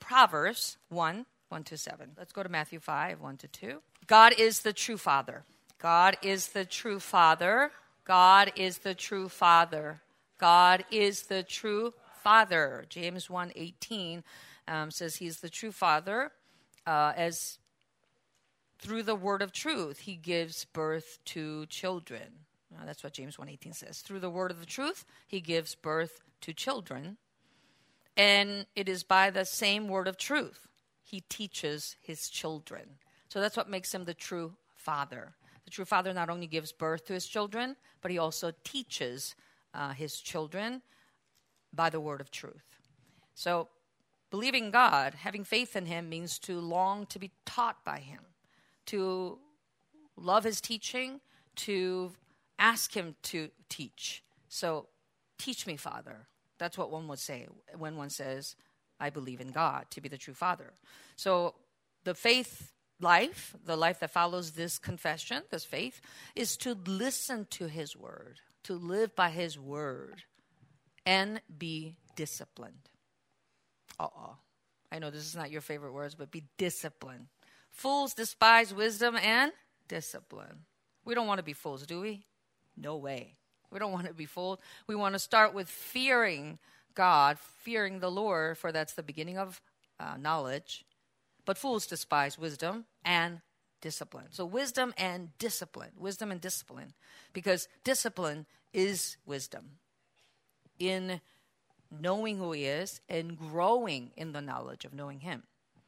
Proverbs 1, 1 to 7. Let's go to Matthew 5, 1 to 2. God is the true Father. God is the true Father. God is the true Father. God is the true Father. James 1:18 says he's the true Father as through the word of truth he gives birth to children. That's what James 1:18 says. Through the word of the truth he gives birth to children. And it is by the same word of truth he teaches his children. So that's what makes him the true Father. The true Father not only gives birth to his children, but he also teaches his children by the word of truth. So believing God, having faith in him, means to long to be taught by him, to love his teaching, to ask him to teach. So teach me, Father. That's what one would say when one says, I believe in God to be the true Father. So the faith life, the life that follows this confession, this faith, is to listen to his word, to live by his word, and be disciplined. I know this is not your favorite words, but be disciplined. Fools despise wisdom and discipline. We don't want to be fools, do we? No way. We don't want to be fooled. We want to start with fearing God, fearing the Lord, for that's the beginning of knowledge. But fools despise wisdom and discipline. So wisdom and discipline, because discipline is wisdom in knowing who he is and growing in the knowledge of knowing him.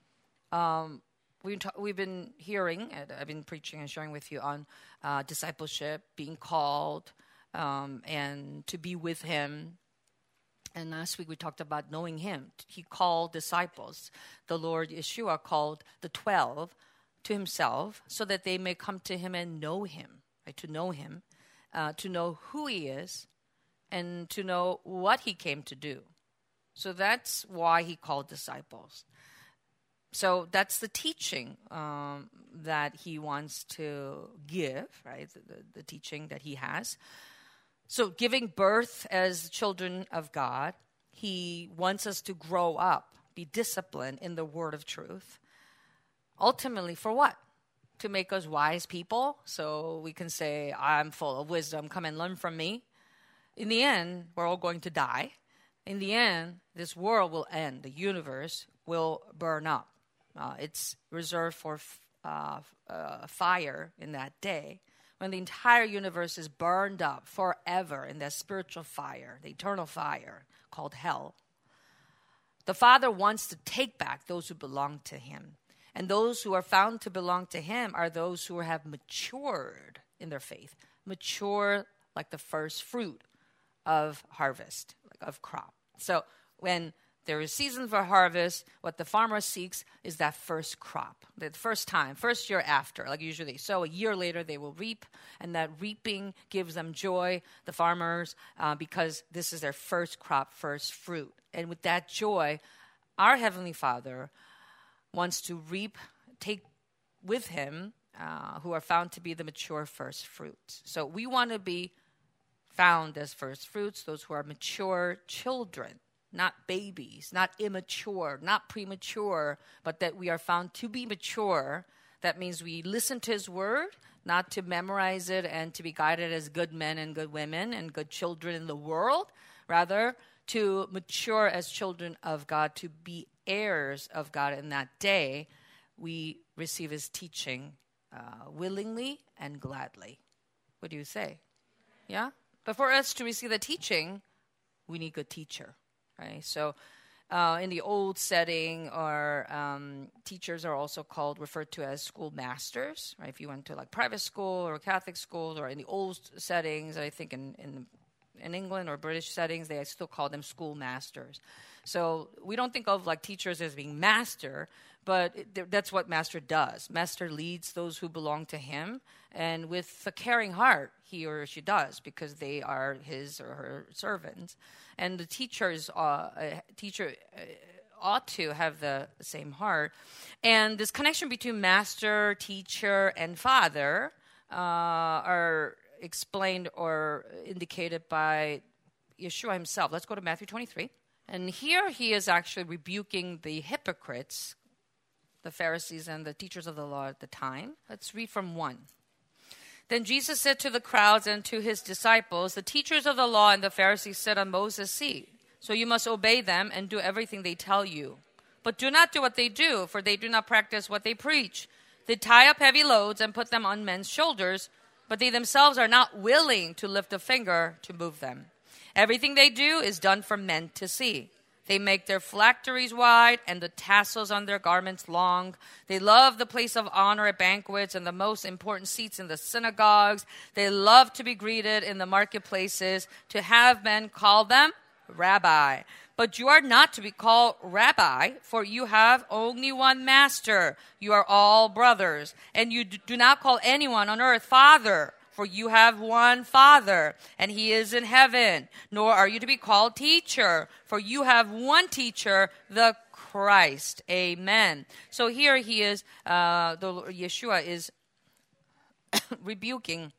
We've been hearing, and I've been preaching and sharing with you on discipleship, being called, and to be with him. And last week we talked about knowing him. He called disciples. The Lord Yeshua called the 12 to himself so that they may come to him and know him, right? To know him, to know who he is, and to know what he came to do. So that's why he called disciples. So that's the teaching that he wants to give, right? The teaching that he has. So giving birth as children of God, he wants us to grow up, be disciplined in the word of truth. Ultimately, for what? To make us wise people, so we can say, I'm full of wisdom, come and learn from me. In the end, we're all going to die. In the end, this world will end. The universe will burn up. It's reserved for fire in that day, when the entire universe is burned up forever in that spiritual fire, the eternal fire called hell. The Father wants to take back those who belong to him. And those who are found to belong to him are those who have matured in their faith. Mature like the first fruit of harvest, like of crop. So when there is season for harvest, what the farmer seeks is that first crop, the first time, first year after, like usually. So a year later they will reap, and that reaping gives them joy, the farmers, because this is their first crop, first fruit. And with that joy, our Heavenly Father wants to take with him who are found to be the mature first fruits. So we want to be found as first fruits, those who are mature children. Not babies, not immature, not premature, but that we are found to be mature. That means we listen to his word, not to memorize it and to be guided as good men and good women and good children in the world. Rather, to mature as children of God, to be heirs of God in that day. We receive his teaching willingly and gladly. What do you say? Yeah? But for us to receive the teaching, we need a good teacher. Right, so in the old setting, our teachers are also referred to as schoolmasters. Right, if you went to like private school or Catholic schools, or in the old settings, I think in England or British settings, they still call them schoolmasters. So we don't think of like teachers as being master, but that's what master does. Master leads those who belong to him, and with a caring heart, he or she does, because they are his or her servants. And the teacher ought to have the same heart. And this connection between master, teacher, and father are explained or indicated by Yeshua himself. Let's go to Matthew 23. And here he is actually rebuking the hypocrites, the Pharisees and the teachers of the law at the time. Let's read from 1. Then Jesus said to the crowds and to his disciples, the teachers of the law and the Pharisees sit on Moses' seat. So you must obey them and do everything they tell you. But do not do what they do, for they do not practice what they preach. They tie up heavy loads and put them on men's shoulders, but they themselves are not willing to lift a finger to move them. Everything they do is done for men to see. They make their phylacteries wide and the tassels on their garments long. They love the place of honor at banquets and the most important seats in the synagogues. They love to be greeted in the marketplaces, to have men call them Rabbi. But you are not to be called Rabbi, for you have only one master. You are all brothers. And you do not call anyone on earth Father, for you have one Father, and he is in heaven. Nor are you to be called teacher, for you have one teacher, the Christ. Amen. So here he is, Yeshua is rebuking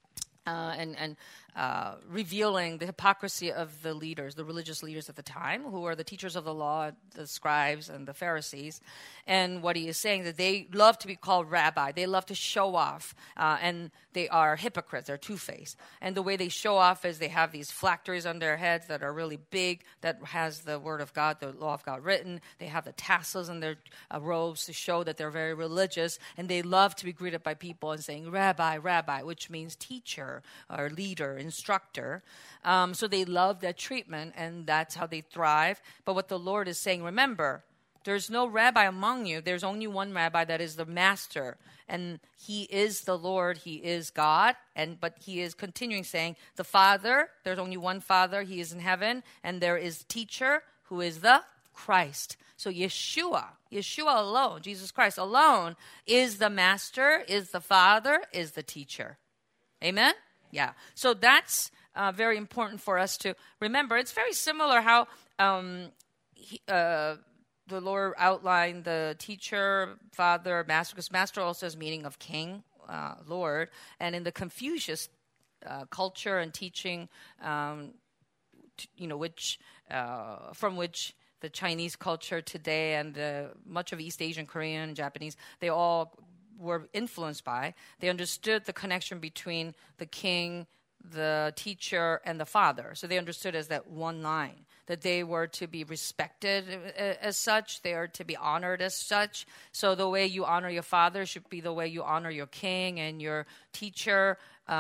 and revealing the hypocrisy of the leaders, the religious leaders at the time, who are the teachers of the law, the scribes and the Pharisees. And what he is saying is that they love to be called rabbi. They love to show off, and they are hypocrites. They're two-faced. And the way they show off is they have these phylacteries on their heads that are really big, that has the word of God, the law of God written. They have the tassels in their robes to show that they're very religious. And they love to be greeted by people and saying, Rabbi, Rabbi, which means teacher or leader, instructor. So they love that treatment, and that's how they thrive. But what the Lord is saying, remember, there's no rabbi among you. There's only one rabbi, that is the master. And he is the Lord. He is God. But he is continuing saying, the Father, there's only one Father. He is in heaven. And there is teacher, who is the Christ. So Yeshua alone, Jesus Christ alone, is the master, is the Father, is the teacher. Amen? Yeah. So that's very important for us to remember. It's very similar how the Lord outlined the teacher, father, master, because master also has meaning of king, Lord. And in the Confucius culture and teaching, from which the Chinese culture today and much of East Asian, Korean, Japanese, they all were influenced by. They understood the connection between the king, the teacher, and the father. So they understood as that one line, that they were to be respected as such. They are to be honored as such. So the way you honor your father should be the way you honor your king and your teacher,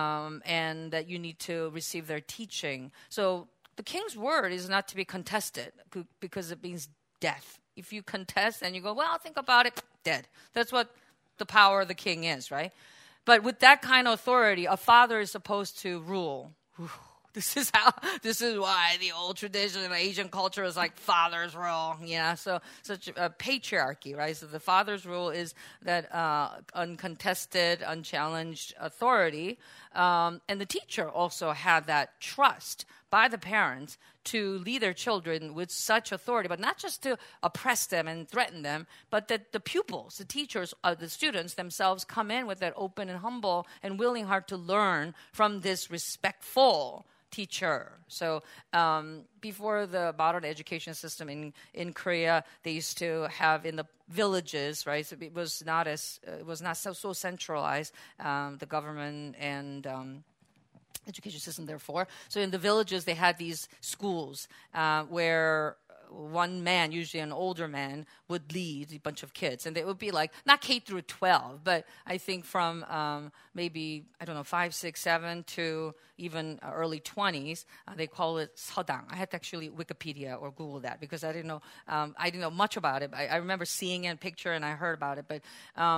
and that you need to receive their teaching. So the king's word is not to be contested because it means death. If you contest and you go, well, think about it, dead. That's what the power of the king is, right? But with that kind of authority, a father is supposed to rule. This is why the old tradition of Asian culture is like father's rule, so such a patriarchy, right? So the father's rule is that uncontested, unchallenged authority. And the teacher also had that trust by the parents to lead their children with such authority, but not just to oppress them and threaten them, but that the pupils, the teachers, the students themselves come in with that open and humble and willing heart to learn from this respectful teacher. So before the modern education system in Korea, they used to have in the villages, right? So it was not so centralized, the government and education system, therefore. So in the villages, they had these schools where one man, usually an older man, would lead a bunch of kids. And they would be like, not K through 12, but I think from maybe, 5, 6, 7 to even early 20s. They call it 서당. I had to actually Wikipedia or Google that because I didn't know much about it. I remember seeing a picture and I heard about it. But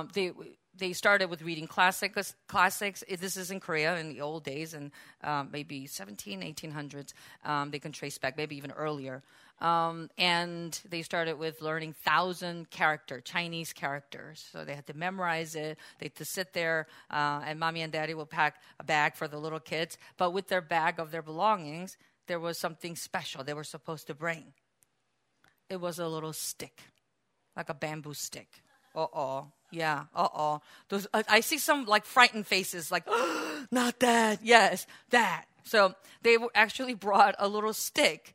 they started with reading classics. This is in Korea in the old days, and maybe 1800s. They can trace back, maybe even earlier. And they started with learning 1,000 Chinese characters. So they had to memorize it. They had to sit there, and mommy and daddy would pack a bag for the little kids. But with their bag of their belongings, there was something special they were supposed to bring. It was a little stick, like a bamboo stick. Yeah, Those I see some like frightened faces, like, not that. Yes, that. So they actually brought a little stick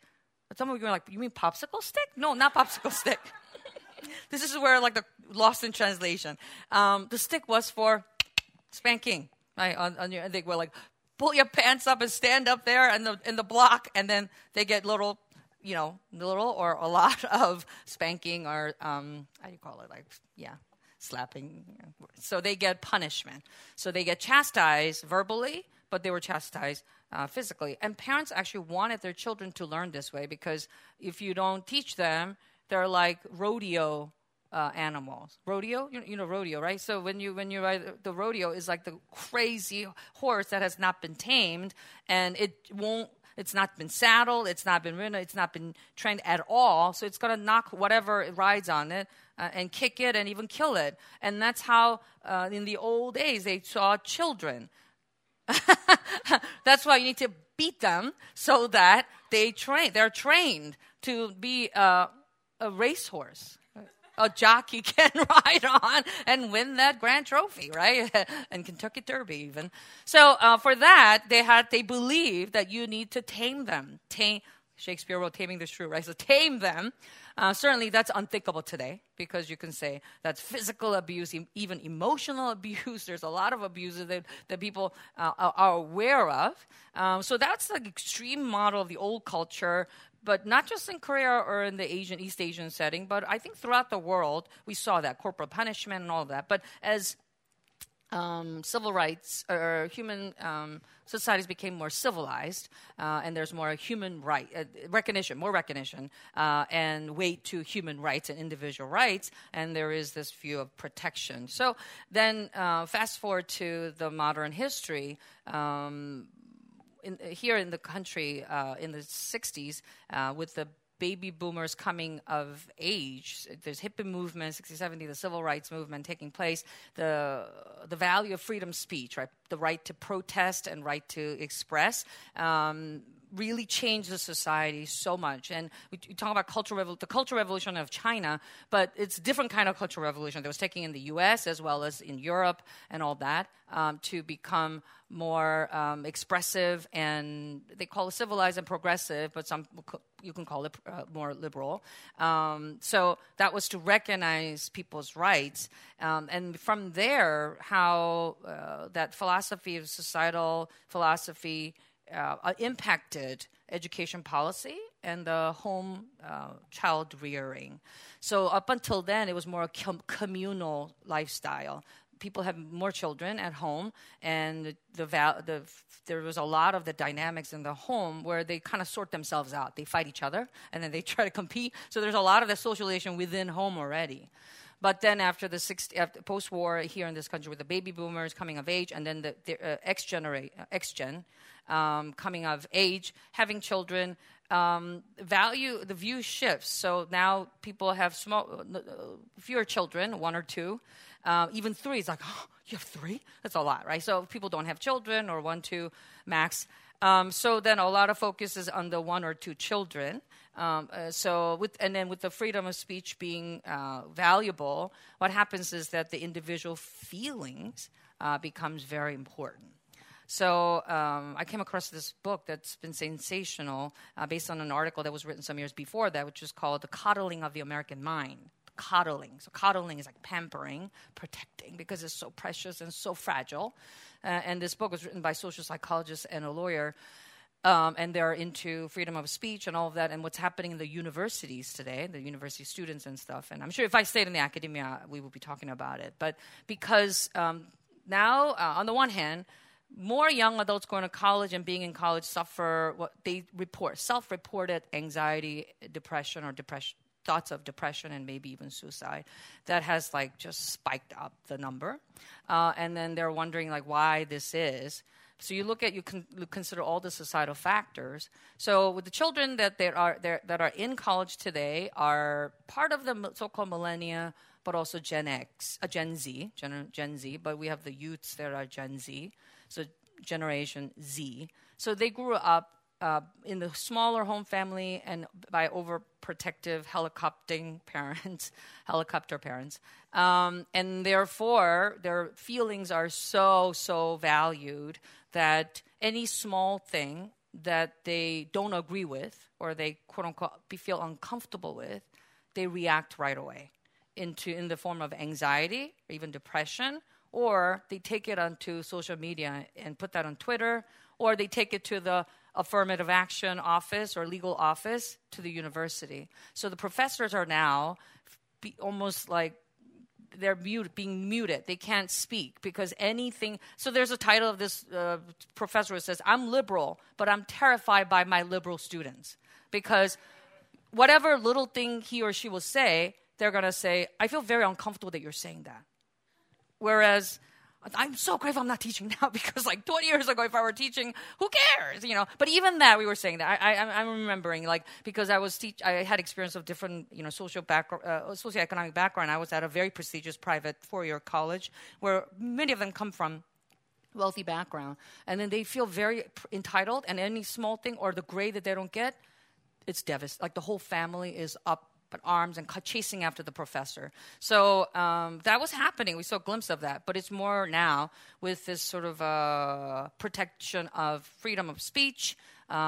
Some of you are like, you mean popsicle stick? No, not popsicle stick. This is where like the lost in translation. The stick was for spanking. Right? They were like, pull your pants up and stand up there in the block, and then they get little or a lot of spanking or how do you call it? Slapping. So they get punishment. So they get chastised verbally, but they were chastised physically. And parents actually wanted their children to learn this way, because if you don't teach them, they're like rodeo animals. Rodeo, you know rodeo, right? So when you ride the rodeo is like the crazy horse that has not been tamed, and it's not been saddled, it's not been ridden, it's not been trained at all. So it's going to knock whatever it rides on it and kick it and even kill it. And that's how in the old days they saw children. That's why you need to beat them so that they're trained to be a racehorse. A jockey can ride on and win that grand trophy, right? And Kentucky Derby even. So for that, they believed that you need to tame them. Shakespeare wrote Taming the Shrew, right? So tame them. Certainly that's unthinkable today, because you can say that's physical abuse, even emotional abuse. There's a lot of abuses that people are aware of. So that's the extreme model of the old culture. But not just in Korea or in the East Asian setting, but I think throughout the world, we saw that, corporal punishment and all of that. But as civil rights or human societies became more civilized, and there's more human recognition, and weight to human rights and individual rights, and there is this view of protection. So then fast forward to the modern history, here in the country in the 60s, with the baby boomers coming of age, there's hippie movement, 60, 70, the civil rights movement taking place, the value of freedom of speech, right? The right to protest and right to express, really changed the society so much. And we talk about the Cultural Revolution of China, but it's a different kind of cultural revolution that was taking in the U.S. as well as in Europe and all that, to become more expressive, and they call it civilized and progressive, but you can call it more liberal. So that was to recognize people's rights. And from there, how that philosophy of societal philosophy impacted education policy and the home child rearing. So up until then, it was more a communal lifestyle. People have more children at home, and there was a lot of the dynamics in the home where they kind of sort themselves out. They fight each other, and then they try to compete. So there's a lot of the socialization within home already. But then after post-war here in this country, with the baby boomers coming of age, and then the X-gen coming of age, having children, the view shifts. So now people have fewer children, 1 or 2. Even 3 is like, oh, you have 3? That's a lot, right? So people don't have children, or 1, 2 max. So then a lot of focus is on the 1 or 2 children. With the freedom of speech being valuable, what happens is that the individual feelings becomes very important. So I came across this book that's been sensational, based on an article that was written some years before that, which is called The Coddling of the American Mind. Coddling. So coddling is like pampering, protecting, because it's so precious and so fragile. And this book was written by a social psychologist and a lawyer, and they're into freedom of speech and all of that, and what's happening in the universities today, the university students and stuff. And I'm sure if I stayed in the academia, we would be talking about it. But because now, on the one hand, more young adults going to college and being in college suffer what they report, self-reported anxiety, depression, thoughts of depression, and maybe even suicide. That has just spiked up the number. And then they're wondering why this is. So you consider all the societal factors. So with the children that are in college today are part of the so-called millennia, but also Gen Z, but we have the youths that are Gen Z, so Generation Z. So they grew up in the smaller home family and by overprotective helicopter parents. And therefore, their feelings are so valued that any small thing that they don't agree with, or they quote unquote feel uncomfortable with, they react right away in the form of anxiety or even depression, or they take it onto social media and put that on Twitter, or they take it to the affirmative action office or legal office to the university. So the professors are now almost like they're being muted. They can't speak because anything. So there's a title of this professor who says, "I'm liberal, but I'm terrified by my liberal students." Because whatever little thing he or she will say, they're going to say, "I feel very uncomfortable that you're saying that." Whereas I'm so grateful I'm not teaching now, because like 20 years ago, if I were teaching, who cares, But even that, we were saying that. I'm remembering, like, because I had experience of different, socioeconomic background. I was at a very prestigious private 4-year college where many of them come from wealthy background. And then they feel very entitled, and any small thing or the grade that they don't get, it's devastating. Like the whole family is up at arms and chasing after the professor. So that was happening. We saw a glimpse of that. But it's more now with this sort of protection of freedom of speech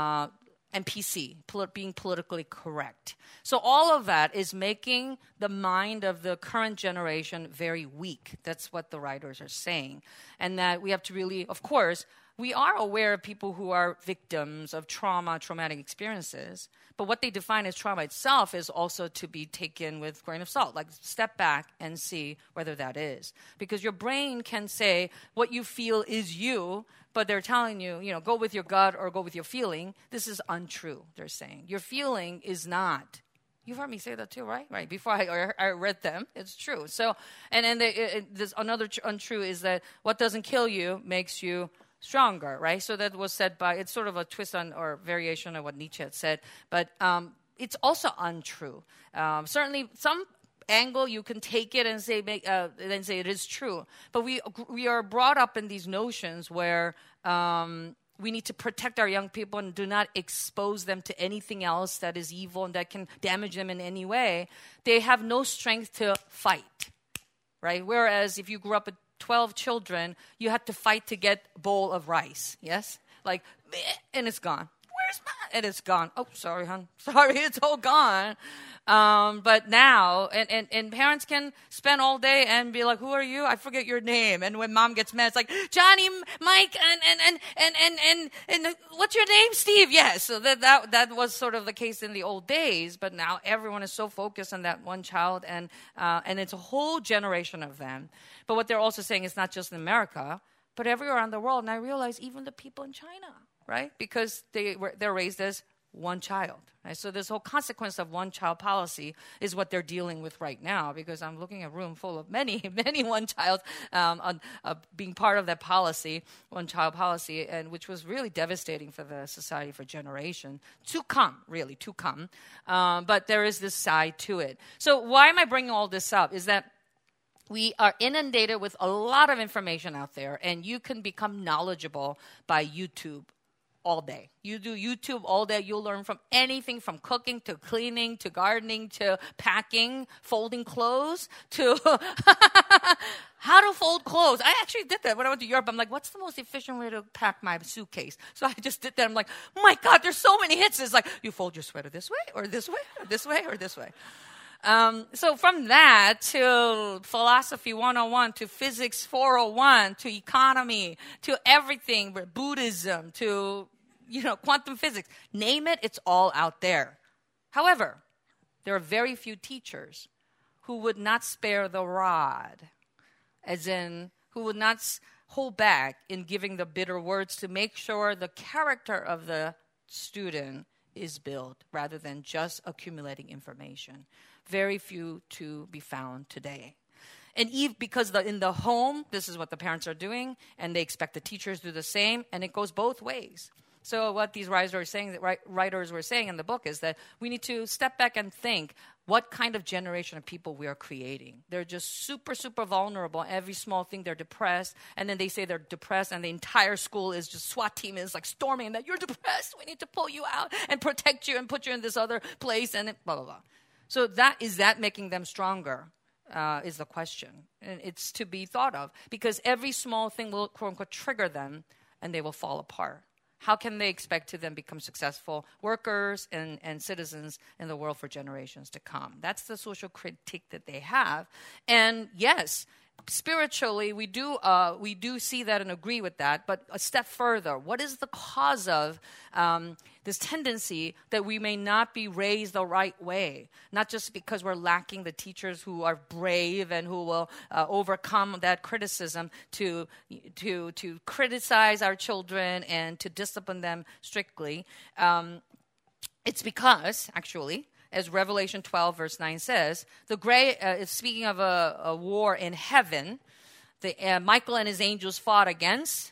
and PC, being politically correct. So all of that is making the mind of the current generation very weak. That's what the writers are saying. And that we have to really, of course, we are aware of people who are victims of traumatic experiences, but what they define as trauma itself is also to be taken with a grain of salt, like step back and see whether that is. Because your brain can say what you feel is you, but they're telling you, go with your gut or go with your feeling. This is untrue, they're saying. Your feeling is not. You've heard me say that too, right? Right. Before I read them, it's true. So, and then there's another untrue is that what doesn't kill you makes you stronger, right? So that was said by, it's sort of a twist on or variation of what Nietzsche had said, but it's also untrue. Certainly some angle you can take it and say it is true, but we are brought up in these notions where we need to protect our young people and do not expose them to anything else that is evil and that can damage them in any way. They have no strength to fight, right? Whereas if you grew up with 12 children, you had to fight to get a bowl of rice, yes? Like, and it's gone. Where's mine? And it's gone. Oh, sorry, hon. Sorry, it's all gone. But now, and parents can spend all day and be like, who are you? I forget your name. And when mom gets mad, it's like, Johnny, Mike, and what's your name? Steve. Yes. So that was sort of the case in the old days. But now everyone is so focused on that one child, and it's a whole generation of them. But what they're also saying is not just in America, but everywhere around the world. And I realize even the people in China, right? Because they're raised as one child. Right? So this whole consequence of one-child policy is what they're dealing with right now, because I'm looking at a room full of many one-child being part of that policy, one-child policy, and which was really devastating for the society for generations to come. But there is this side to it. So why am I bringing all this up is that we are inundated with a lot of information out there, and you can become knowledgeable by YouTube all day. You do YouTube all day, you'll learn from anything from cooking to cleaning to gardening to packing, folding clothes to how to fold clothes. I actually did that when I went to Europe. I'm like, what's the most efficient way to pack my suitcase? So I just did that. I'm like, oh my God, there's so many hits. It's like, you fold your sweater this way or this way or this way or this way. So from that to philosophy 101 to physics 401 to economy to everything, Buddhism to, quantum physics, name it, it's all out there. However, there are very few teachers who would not spare the rod, as in who would not hold back in giving the bitter words to make sure the character of the student is built rather than just accumulating information. Very few to be found today. And because in the home, this is what the parents are doing, and they expect the teachers to do the same, and it goes both ways. So what these writers were saying in the book is that we need to step back and think what kind of generation of people we are creating. They're just super, super vulnerable. Every small thing, they're depressed. And then they say they're depressed, and the entire school is just SWAT team is like storming that you're depressed. We need to pull you out and protect you and put you in this other place and blah, blah, blah. So is that making them stronger is the question. And it's to be thought of because every small thing will, quote unquote, trigger them and they will fall apart. how can they expect to then become successful workers and citizens in the world for generations to come? That's the social critique that they have. And yes, spiritually, we do see that and agree with that. But a step further, what is the cause of this tendency that we may not be raised the right way? Not just because we're lacking the teachers who are brave and who will overcome that criticism to criticize our children and to discipline them strictly. It's because, actually, as Revelation 12, verse 9 says, speaking of a war in heaven, Michael and his angels fought against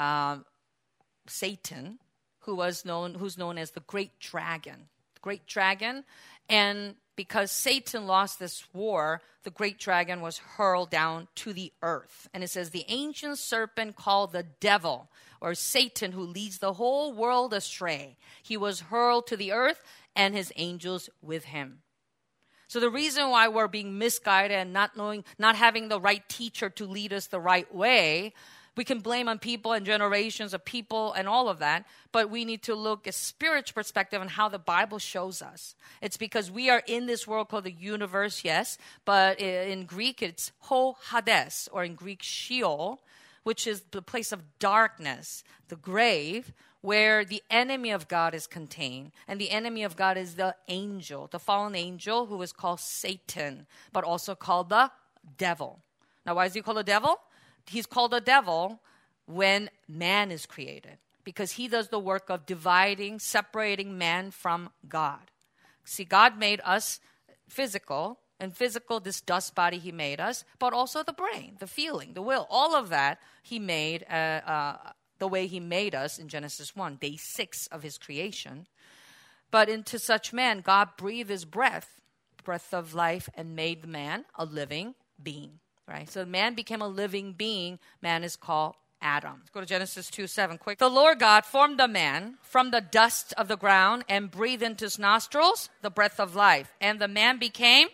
Satan, who's known as the great dragon. The great dragon. And because Satan lost this war, the great dragon was hurled down to the earth. And it says, the ancient serpent called the devil, or Satan, who leads the whole world astray. He was hurled to the earth, and his angels with him. So the reason why we're being misguided and not having the right teacher to lead us the right way, we can blame on people and generations of people and all of that, but we need to look at spiritual perspective and how the Bible shows us. It's because we are in this world called the universe, yes, but in Greek it's Ho Hades, or in Greek Sheol, which is the place of darkness, the grave, where the enemy of God is contained. And the enemy of God is the angel, the fallen angel, who is called Satan, but also called the devil. Now, why is he called the devil? He's called the devil when man is created, because he does the work of dividing, separating man from God. See, God made us physical, and physical, this dust body he made us, but also the brain, the feeling, the will, all of that he made the way he made us in Genesis 1, day 6 of his creation. But into such man, God breathed his breath of life, and made the man a living being. Right? So man became a living being. Man is called Adam. Let's go to Genesis 2:7 quick. The Lord God formed the man from the dust of the ground and breathed into his nostrils the breath of life. And the man became,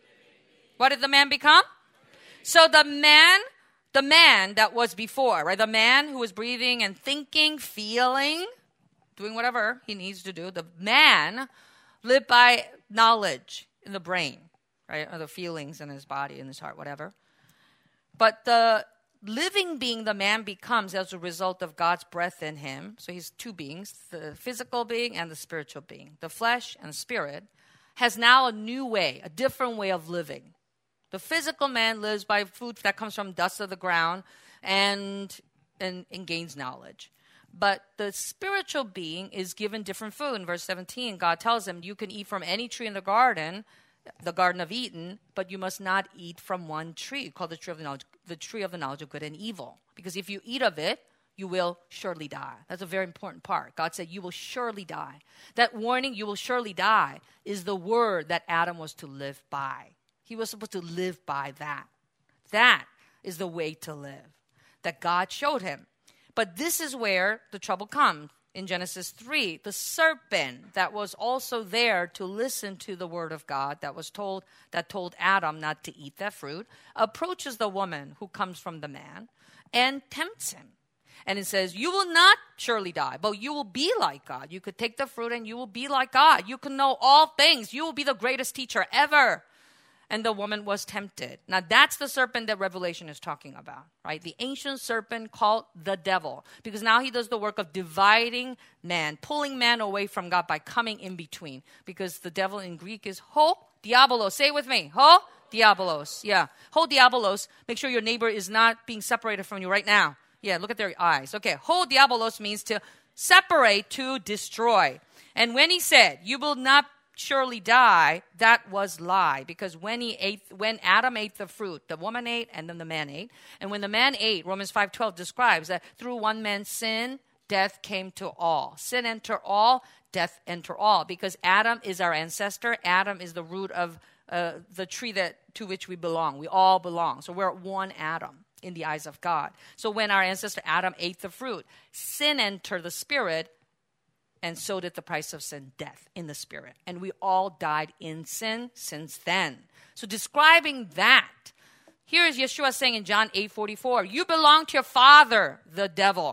what did the man become? So the man that was before, right? The man who was breathing and thinking, feeling, doing whatever he needs to do. The man lived by knowledge in the brain, right? Or the feelings in his body, in his heart, whatever. But the living being the man becomes as a result of God's breath in him. So he's two beings, the physical being and the spiritual being. The flesh and spirit has now a new way, a different way of living. The physical man lives by food that comes from dust of the ground and gains knowledge. But the spiritual being is given different food. In verse 17, God tells him, you can eat from any tree in the Garden of Eden, but you must not eat from one tree called the tree of the knowledge of good and evil. Because if you eat of it, you will surely die. That's a very important part. God said, you will surely die. That warning, you will surely die, is the word that Adam was to live by. He was supposed to live by that. That is the way to live that God showed him. But this is where the trouble comes. In Genesis 3, the serpent that was also there to listen to the word of God that told Adam not to eat that fruit, approaches the woman who comes from the man and tempts him. And it says, you will not surely die, but you will be like God. You could take the fruit and you will be like God. You can know all things. You will be the greatest teacher ever. And the woman was tempted. Now, that's the serpent that Revelation is talking about, right? The ancient serpent called the devil. Because now he does the work of dividing man, pulling man away from God by coming in between. Because the devil in Greek is ho diabolos. Say it with me. Ho diabolos. Yeah. Ho diabolos. Make sure your neighbor is not being separated from you right now. Yeah, look at their eyes. Okay. Ho diabolos means to separate, to destroy. And when he said, you will not surely die, that was lie. Because when Adam ate the fruit, the woman ate and then the man ate. And when the man ate, Romans 5:12 describes that through one man's sin, death came to all. Sin enter all, death enter all. Because Adam is our ancestor. Adam is the root of the tree to which we belong. We all belong. So we're one Adam in the eyes of God. So when our ancestor Adam ate the fruit, sin entered the spirit, and so did the price of sin, death in the spirit. And we all died in sin since then. So describing that, here is Yeshua saying in John 8:44, you belong to your father, the devil,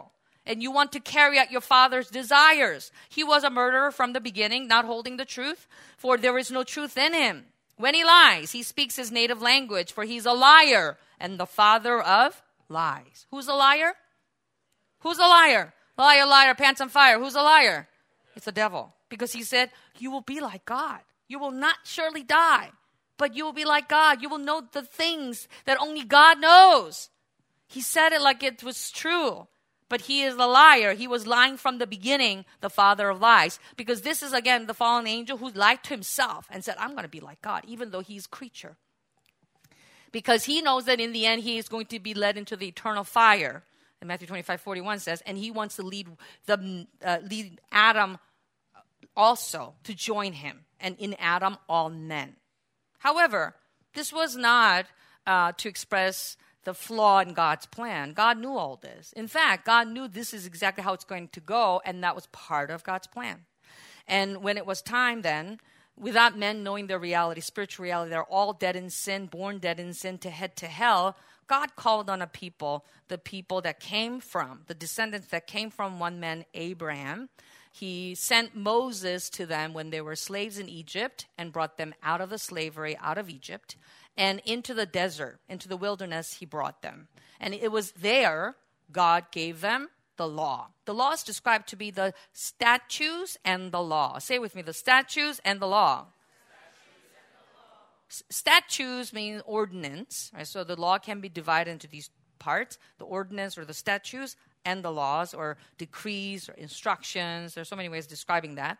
and you want to carry out your father's desires. He was a murderer from the beginning, not holding the truth, for there is no truth in him. When he lies, he speaks his native language, for he's a liar and the father of lies. Who's a liar? Who's a liar? Liar, liar, pants on fire. Who's a liar? It's the devil. Because he said, you will be like God. You will not surely die, but you will be like God. You will know the things that only God knows. He said it like it was true, but he is a liar. He was lying from the beginning, the father of lies. Because this is, again, the fallen angel who lied to himself and said, I'm going to be like God, even though he's a creature. Because he knows that in the end, he is going to be led into the eternal fire. And Matthew 25:41 says, and he wants to lead Adam also to join him. And in Adam, all men. However, this was not to express the flaw in God's plan. God knew all this. In fact, God knew this is exactly how it's going to go, and that was part of God's plan. And when it was time then, without men knowing their reality, spiritual reality, they're all dead in sin, born dead in sin, to head to hell, God called on a people, the people that came from, the descendants that came from one man, Abraham. He sent Moses to them when they were slaves in Egypt and brought them out of the slavery, out of Egypt, and into the desert, into the wilderness, he brought them. And it was there God gave them the law. The law is described to be the statutes and the law. Say it with me, the statutes and the law. Statutes mean ordinance, right? So the law can be divided into these parts, the ordinance or the statutes and the laws or decrees or instructions. There's so many ways of describing that.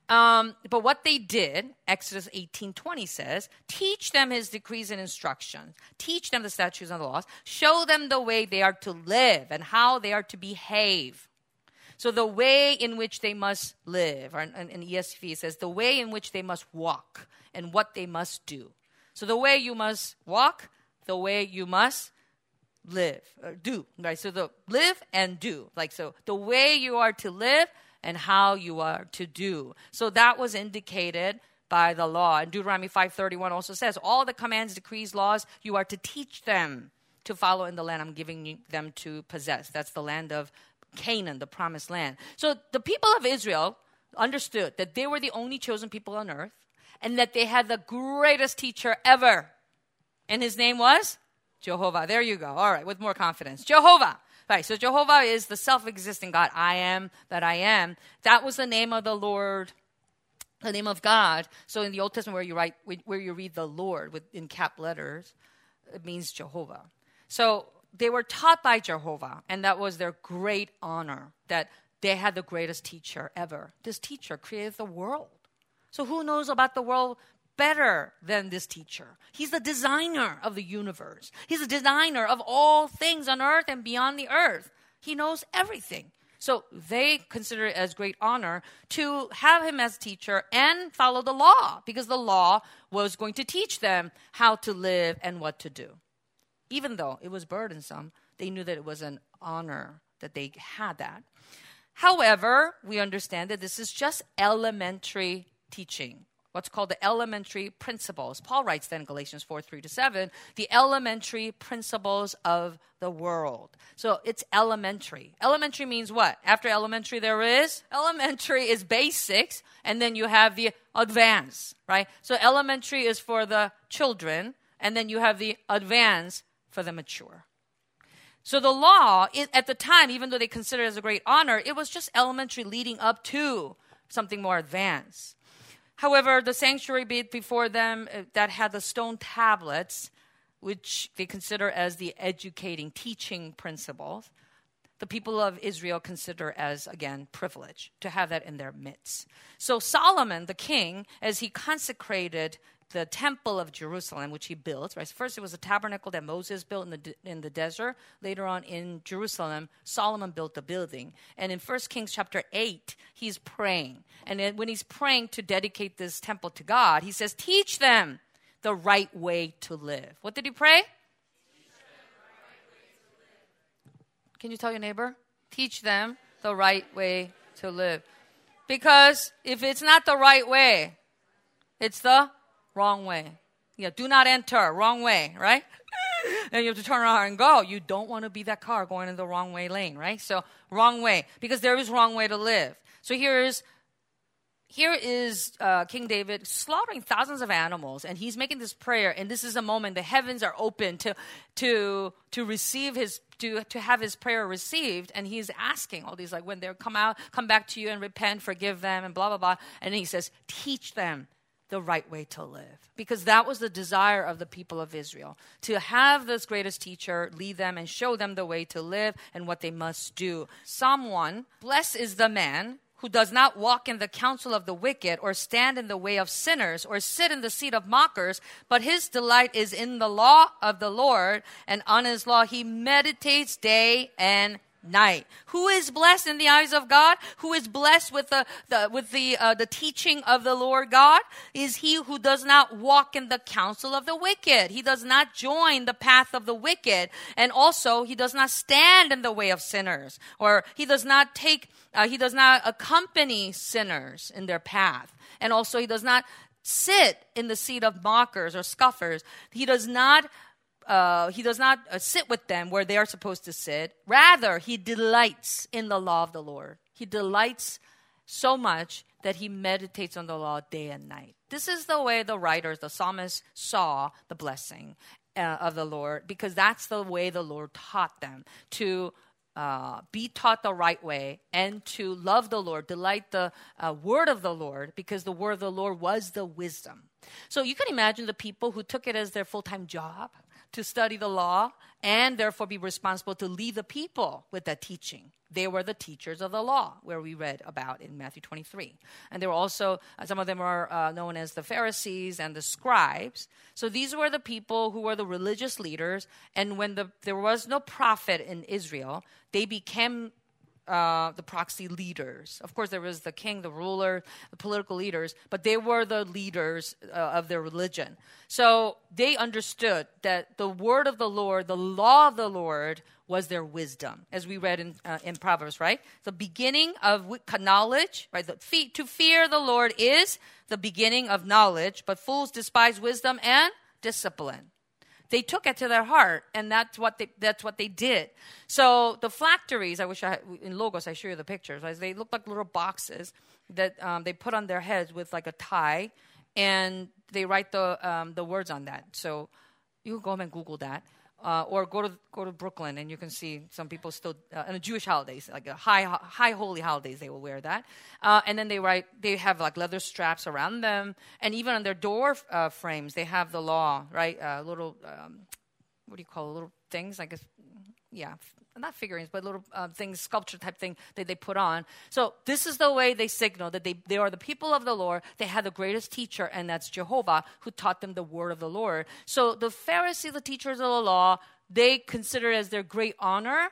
But what they did, Exodus 18:20 says, teach them his decrees and instructions. Teach them the statutes and the laws. Show them the way they are to live and how they are to behave. So the way in which they must live, or in ESV it says, the way in which they must walk and what they must do. So the way you must walk, the way you must live, do, right? So the live and do. Like, so the way you are to live and how you are to do. So that was indicated by the law. And Deuteronomy 5:31 also says, all the commands, decrees, laws, you are to teach them to follow in the land I'm giving them to possess. That's the land of Canaan, the promised land. So the people of Israel understood that they were the only chosen people on earth and that they had the greatest teacher ever. And his name was Jehovah. There you go. All right, with more confidence. Jehovah. Right, so Jehovah is the self-existing God. I am that I am. That was the name of the Lord, the name of God. So in the Old Testament where you read the Lord in cap letters, it means Jehovah. So they were taught by Jehovah, and that was their great honor, that they had the greatest teacher ever. This teacher created the world. So who knows about the world better than this teacher? He's the designer of the universe. He's the designer of all things on earth and beyond the earth. He knows everything. So they consider it as great honor to have him as teacher and follow the law, because the law was going to teach them how to live and what to do. Even though it was burdensome, they knew that it was an honor that they had that. However, we understand that this is just elementary teaching, what's called the elementary principles. Paul writes then in Galatians 4:3-7, the elementary principles of the world. So it's elementary. Elementary means what? After elementary elementary is basics, and then you have the advanced, right? So elementary is for the children, and then you have the advanced for the mature. So the law, at the time, even though they considered it as a great honor, it was just elementary leading up to something more advanced. However, the sanctuary before them that had the stone tablets, which they consider as the educating, teaching principles, the people of Israel consider as, again, privilege to have that in their midst. So Solomon, the king, as he consecrated the temple of Jerusalem, which he built, right? First, it was a tabernacle that Moses built in the desert. Later on in Jerusalem, Solomon built the building. And in 1 Kings chapter 8, he's praying. And then when he's praying to dedicate this temple to God, he says, teach them the right way to live. What did he pray? Can you tell your neighbor? Teach them the right way to live. Because if it's not the right way, it's the wrong way. Yeah, do not enter, wrong way, right? and you have to turn around and go. You don't want to be that car going in the wrong way lane, right? So wrong way, because there is wrong way to live. So here is King David slaughtering thousands of animals, and he's making this prayer. And this is a moment the heavens are open to receive to have his prayer received. And he's asking all these, like, when they come back to you and repent, forgive them, and blah blah blah. And he says, teach them the right way to live, because that was the desire of the people of Israel, to have this greatest teacher lead them and show them the way to live and what they must do. Psalm 1, blessed is the man who does not walk in the counsel of the wicked, or stand in the way of sinners, or sit in the seat of mockers, but his delight is in the law of the Lord, and on his law he meditates day and night. Who is blessed in the eyes of God? Who is blessed with the teaching of the Lord God? Is he who does not walk in the counsel of the wicked. He does not join the path of the wicked, and also he does not stand in the way of sinners, or he does not accompany sinners in their path, and also he does not sit in the seat of mockers or scoffers. He does not sit with them where they are supposed to sit. Rather, he delights in the law of the Lord. He delights so much that he meditates on the law day and night. This is the way the writers, the psalmists, saw the blessing of the Lord, because that's the way the Lord taught them to be taught the right way, and to love the Lord, delight the word of the Lord, because the word of the Lord was the wisdom. So you can imagine the people who took it as their full-time job to study the law and therefore be responsible to lead the people with that teaching. They were the teachers of the law, where we read about in Matthew 23. And there were also, some of them are known as the Pharisees and the scribes. So these were the people who were the religious leaders. And when there was no prophet in Israel, they became the proxy leaders. Of course, there was the king, the ruler, the political leaders, but they were the leaders of their religion. So they understood that the word of the Lord, the law of the Lord, was their wisdom, as we read in Proverbs, right? The beginning of knowledge, right? To fear the Lord is the beginning of knowledge, but fools despise wisdom and discipline. They took it to their heart, and that's what they did. So the phylacteries, I wish in Logos I show you the pictures. They look like little boxes that they put on their heads with like a tie, and they write the words on that. So you can go home and Google that. Or go to Brooklyn, and you can see some people still on the Jewish holidays, like a high holy holidays, they will wear that. And then they have like leather straps around them, and even on their door frames, they have the law, right? Little what do you call it? Little things, I guess. Yeah, not figurines, but little things, sculpture type thing that they put on. So this is the way they signal that they are the people of the Lord. They had the greatest teacher, and that's Jehovah, who taught them the word of the Lord. So the Pharisees, the teachers of the law, they consider it as their great honor,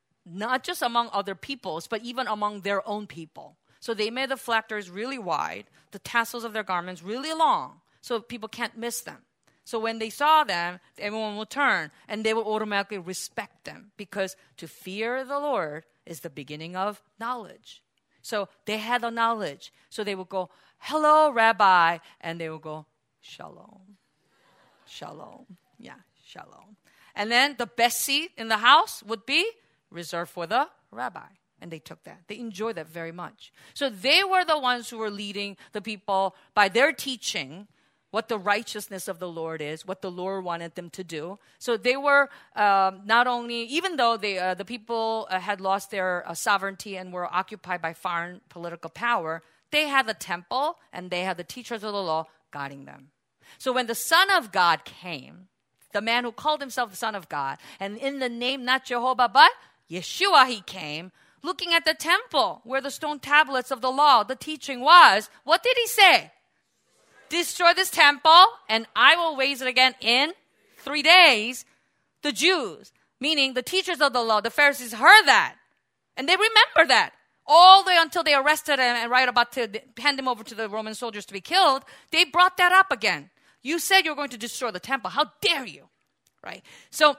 not just among other peoples, but even among their own people. So they made the phylacteries really wide, the tassels of their garments really long, so people can't miss them. So when they saw them, everyone will turn, and they will automatically respect them, because to fear the Lord is the beginning of knowledge. So they had the knowledge. So they would go, hello, Rabbi, and they would go, shalom, shalom, yeah, shalom. And then the best seat in the house would be reserved for the rabbi. And they took that. They enjoyed that very much. So they were the ones who were leading the people by their teaching what the righteousness of the Lord is, what the Lord wanted them to do. So they were not only, even though the people had lost their sovereignty and were occupied by foreign political power, they had the temple and they had the teachers of the law guiding them. So when the Son of God came, the man who called himself the Son of God, and in the name not Jehovah but Yeshua he came, looking at the temple where the stone tablets of the law, the teaching was, what did he say? Destroy this temple, and I will raise it again in 3 days. The Jews, meaning the teachers of the law, the Pharisees, heard that. And they remember that. All the way until they arrested him and right about to hand him over to the Roman soldiers to be killed, they brought that up again. You said you're going to destroy the temple. How dare you? Right? So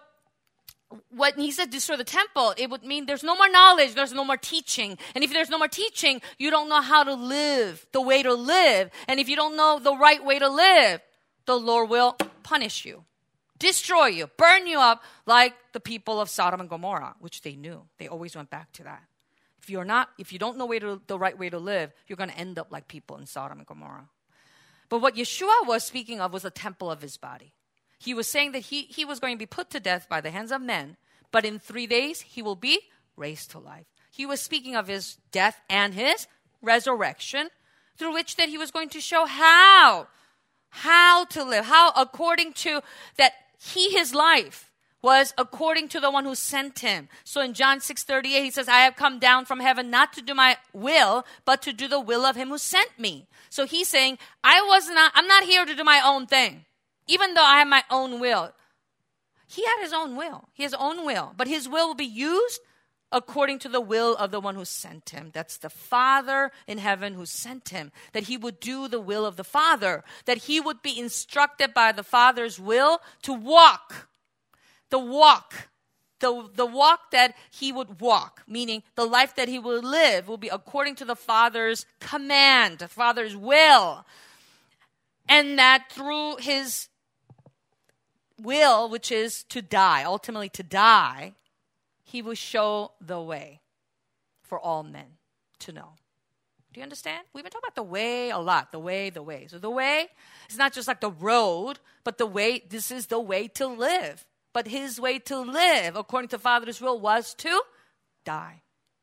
when he said destroy the temple, it would mean there's no more knowledge, there's no more teaching. And if there's no more teaching, you don't know how to live, the way to live. And if you don't know the right way to live, the Lord will punish you. destroy you, burn you up like the people of Sodom and Gomorrah, which they knew. They always went back to that. If you don't know the right way to live, you're going to end up like people in Sodom and Gomorrah. But what Yeshua was speaking of was the temple of his body. He was saying that he was going to be put to death by the hands of men, but in 3 days he will be raised to life. He was speaking of his death and his resurrection, through which that he was going to show how to live, how according to that his life was according to the one who sent him. So in John 6:38, he says, I have come down from heaven not to do my will, but to do the will of him who sent me. So he's saying, I'm not here to do my own thing, even though I have my own will. He had his own will. He has his own will. But his will be used according to the will of the one who sent him. That's the Father in heaven who sent him. That he would do the will of the Father. That he would be instructed by the Father's will to walk. The walk that he would walk, meaning the life that he will live will be according to the Father's command, the Father's will. And that through his will, which is to die, ultimately to die, he will show the way for all men to know. Do you understand? We've been talking about the way a lot. The way. So the way is not just like the road, but the way, this is the way to live. But his way to live, according to Father's will, was to die.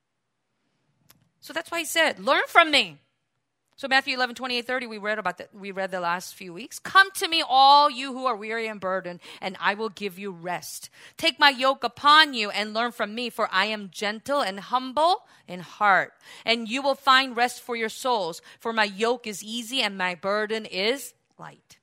So that's why he said, learn from me. So Matthew 11:28-30, we read the last few weeks. Come to me, all you who are weary and burdened, and I will give you rest. Take my yoke upon you and learn from me, for I am gentle and humble in heart. And you will find rest for your souls, for my yoke is easy and my burden is light.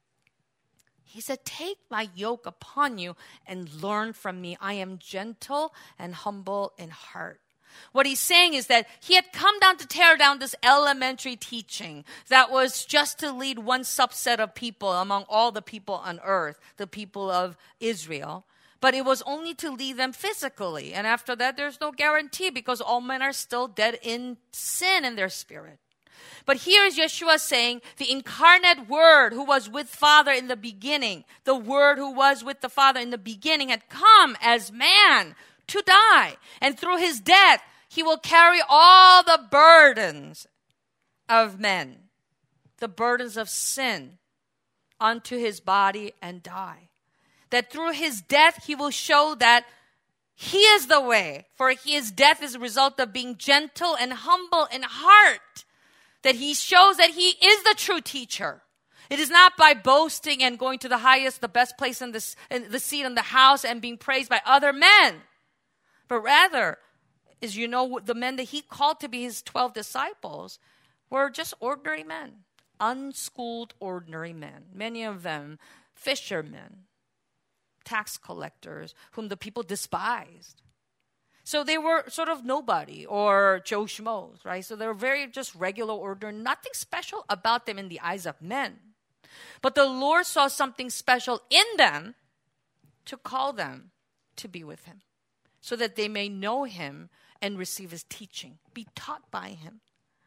He said, take my yoke upon you and learn from me. I am gentle and humble in heart. What he's saying is that he had come down to tear down this elementary teaching that was just to lead one subset of people among all the people on earth, the people of Israel. But it was only to lead them physically. And after that, there's no guarantee because all men are still dead in sin in their spirit. But here is Yeshua saying, the incarnate Word who was with Father in the beginning, the Word who was with the Father in the beginning had come as man to die. And through his death, he will carry all the burdens of men, the burdens of sin, onto his body and die. That through his death, he will show that he is the way. For his death is a result of being gentle and humble in heart. That he shows that he is the true teacher. It is not by boasting and going to the highest, the best place in the seat in the house and being praised by other men. But rather, as you know, the men that he called to be his 12 disciples were just ordinary men. Unschooled ordinary men. Many of them fishermen, tax collectors, whom the people despised. So they were sort of nobody or Joe Schmoes, right? So they were very just regular, ordinary, nothing special about them in the eyes of men. But the Lord saw something special in them to call them to be with him so that they may know him and receive his teaching, be taught by him.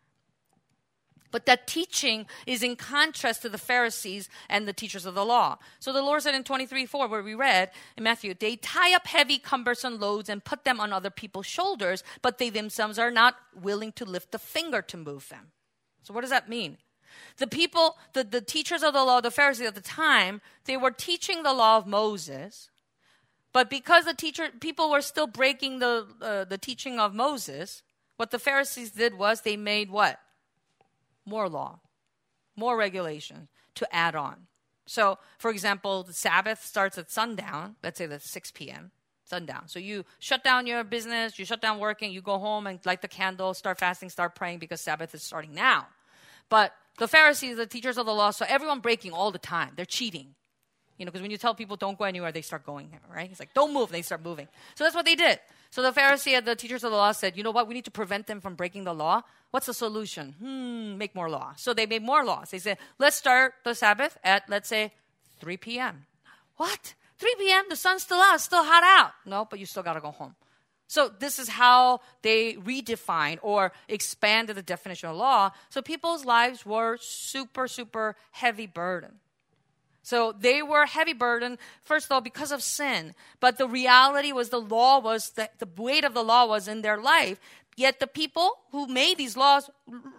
But that teaching is in contrast to the Pharisees and the teachers of the law. So the Lord said in 23:4, where we read in Matthew, they tie up heavy, cumbersome loads and put them on other people's shoulders, but they themselves are not willing to lift a finger to move them. So what does that mean? The people, the teachers of the law, the Pharisees at the time, they were teaching the law of Moses. But because people were still breaking the teaching of Moses, what the Pharisees did was they made what? More law, more regulation to add on. So, for example, the Sabbath starts at sundown. Let's say that's 6 p.m., sundown. So you shut down your business, you shut down working, you go home and light the candle, start fasting, start praying because Sabbath is starting now. But the Pharisees, the teachers of the law, saw everyone breaking all the time. They're cheating. You know, because when you tell people don't go anywhere, they start going, right? It's like, don't move, they start moving. So that's what they did. So the Pharisee and the teachers of the law said, you know what, we need to prevent them from breaking the law. What's the solution? Make more law. So they made more laws. They said, let's start the Sabbath at, let's say, 3 p.m. What? 3 p.m.? The sun's still out. It's still hot out. No, but you still got to go home. So this is how they redefined or expanded the definition of law. So people's lives were super, super heavy burden. So they were heavy burden, first of all, because of sin. But the reality was the weight of the law was in their life. Yet the people who made these laws,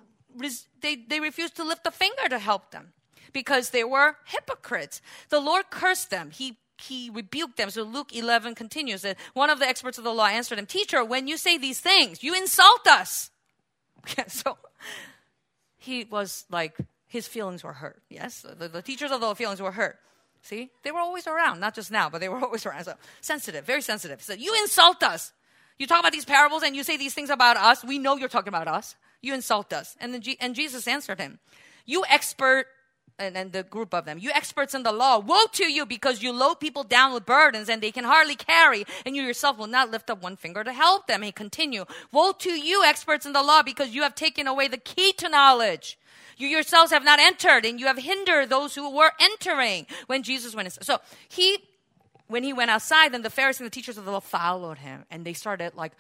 they refused to lift a finger to help them because they were hypocrites. The Lord cursed them. He rebuked them. So Luke 11 continues that one of the experts of the law answered him, "Teacher, when you say these things, you insult us." So he was like, his feelings were hurt. Yes, the teachers of the feelings were hurt. See, they were always around, not just now, but they were always around. So sensitive, very sensitive. He said, "You insult us. You talk about these parables and you say these things about us. We know you're talking about us. You insult us." And Jesus answered him, "You expert," and the group of them, "you experts in the law, woe to you because you load people down with burdens and they can hardly carry, and you yourself will not lift up one finger to help them." He continued, "Woe to you, experts in the law, because you have taken away the key to knowledge. You yourselves have not entered, and you have hindered those who were entering." When Jesus went inside. So when he went outside, then the Pharisees and the teachers of the law followed him, and they started like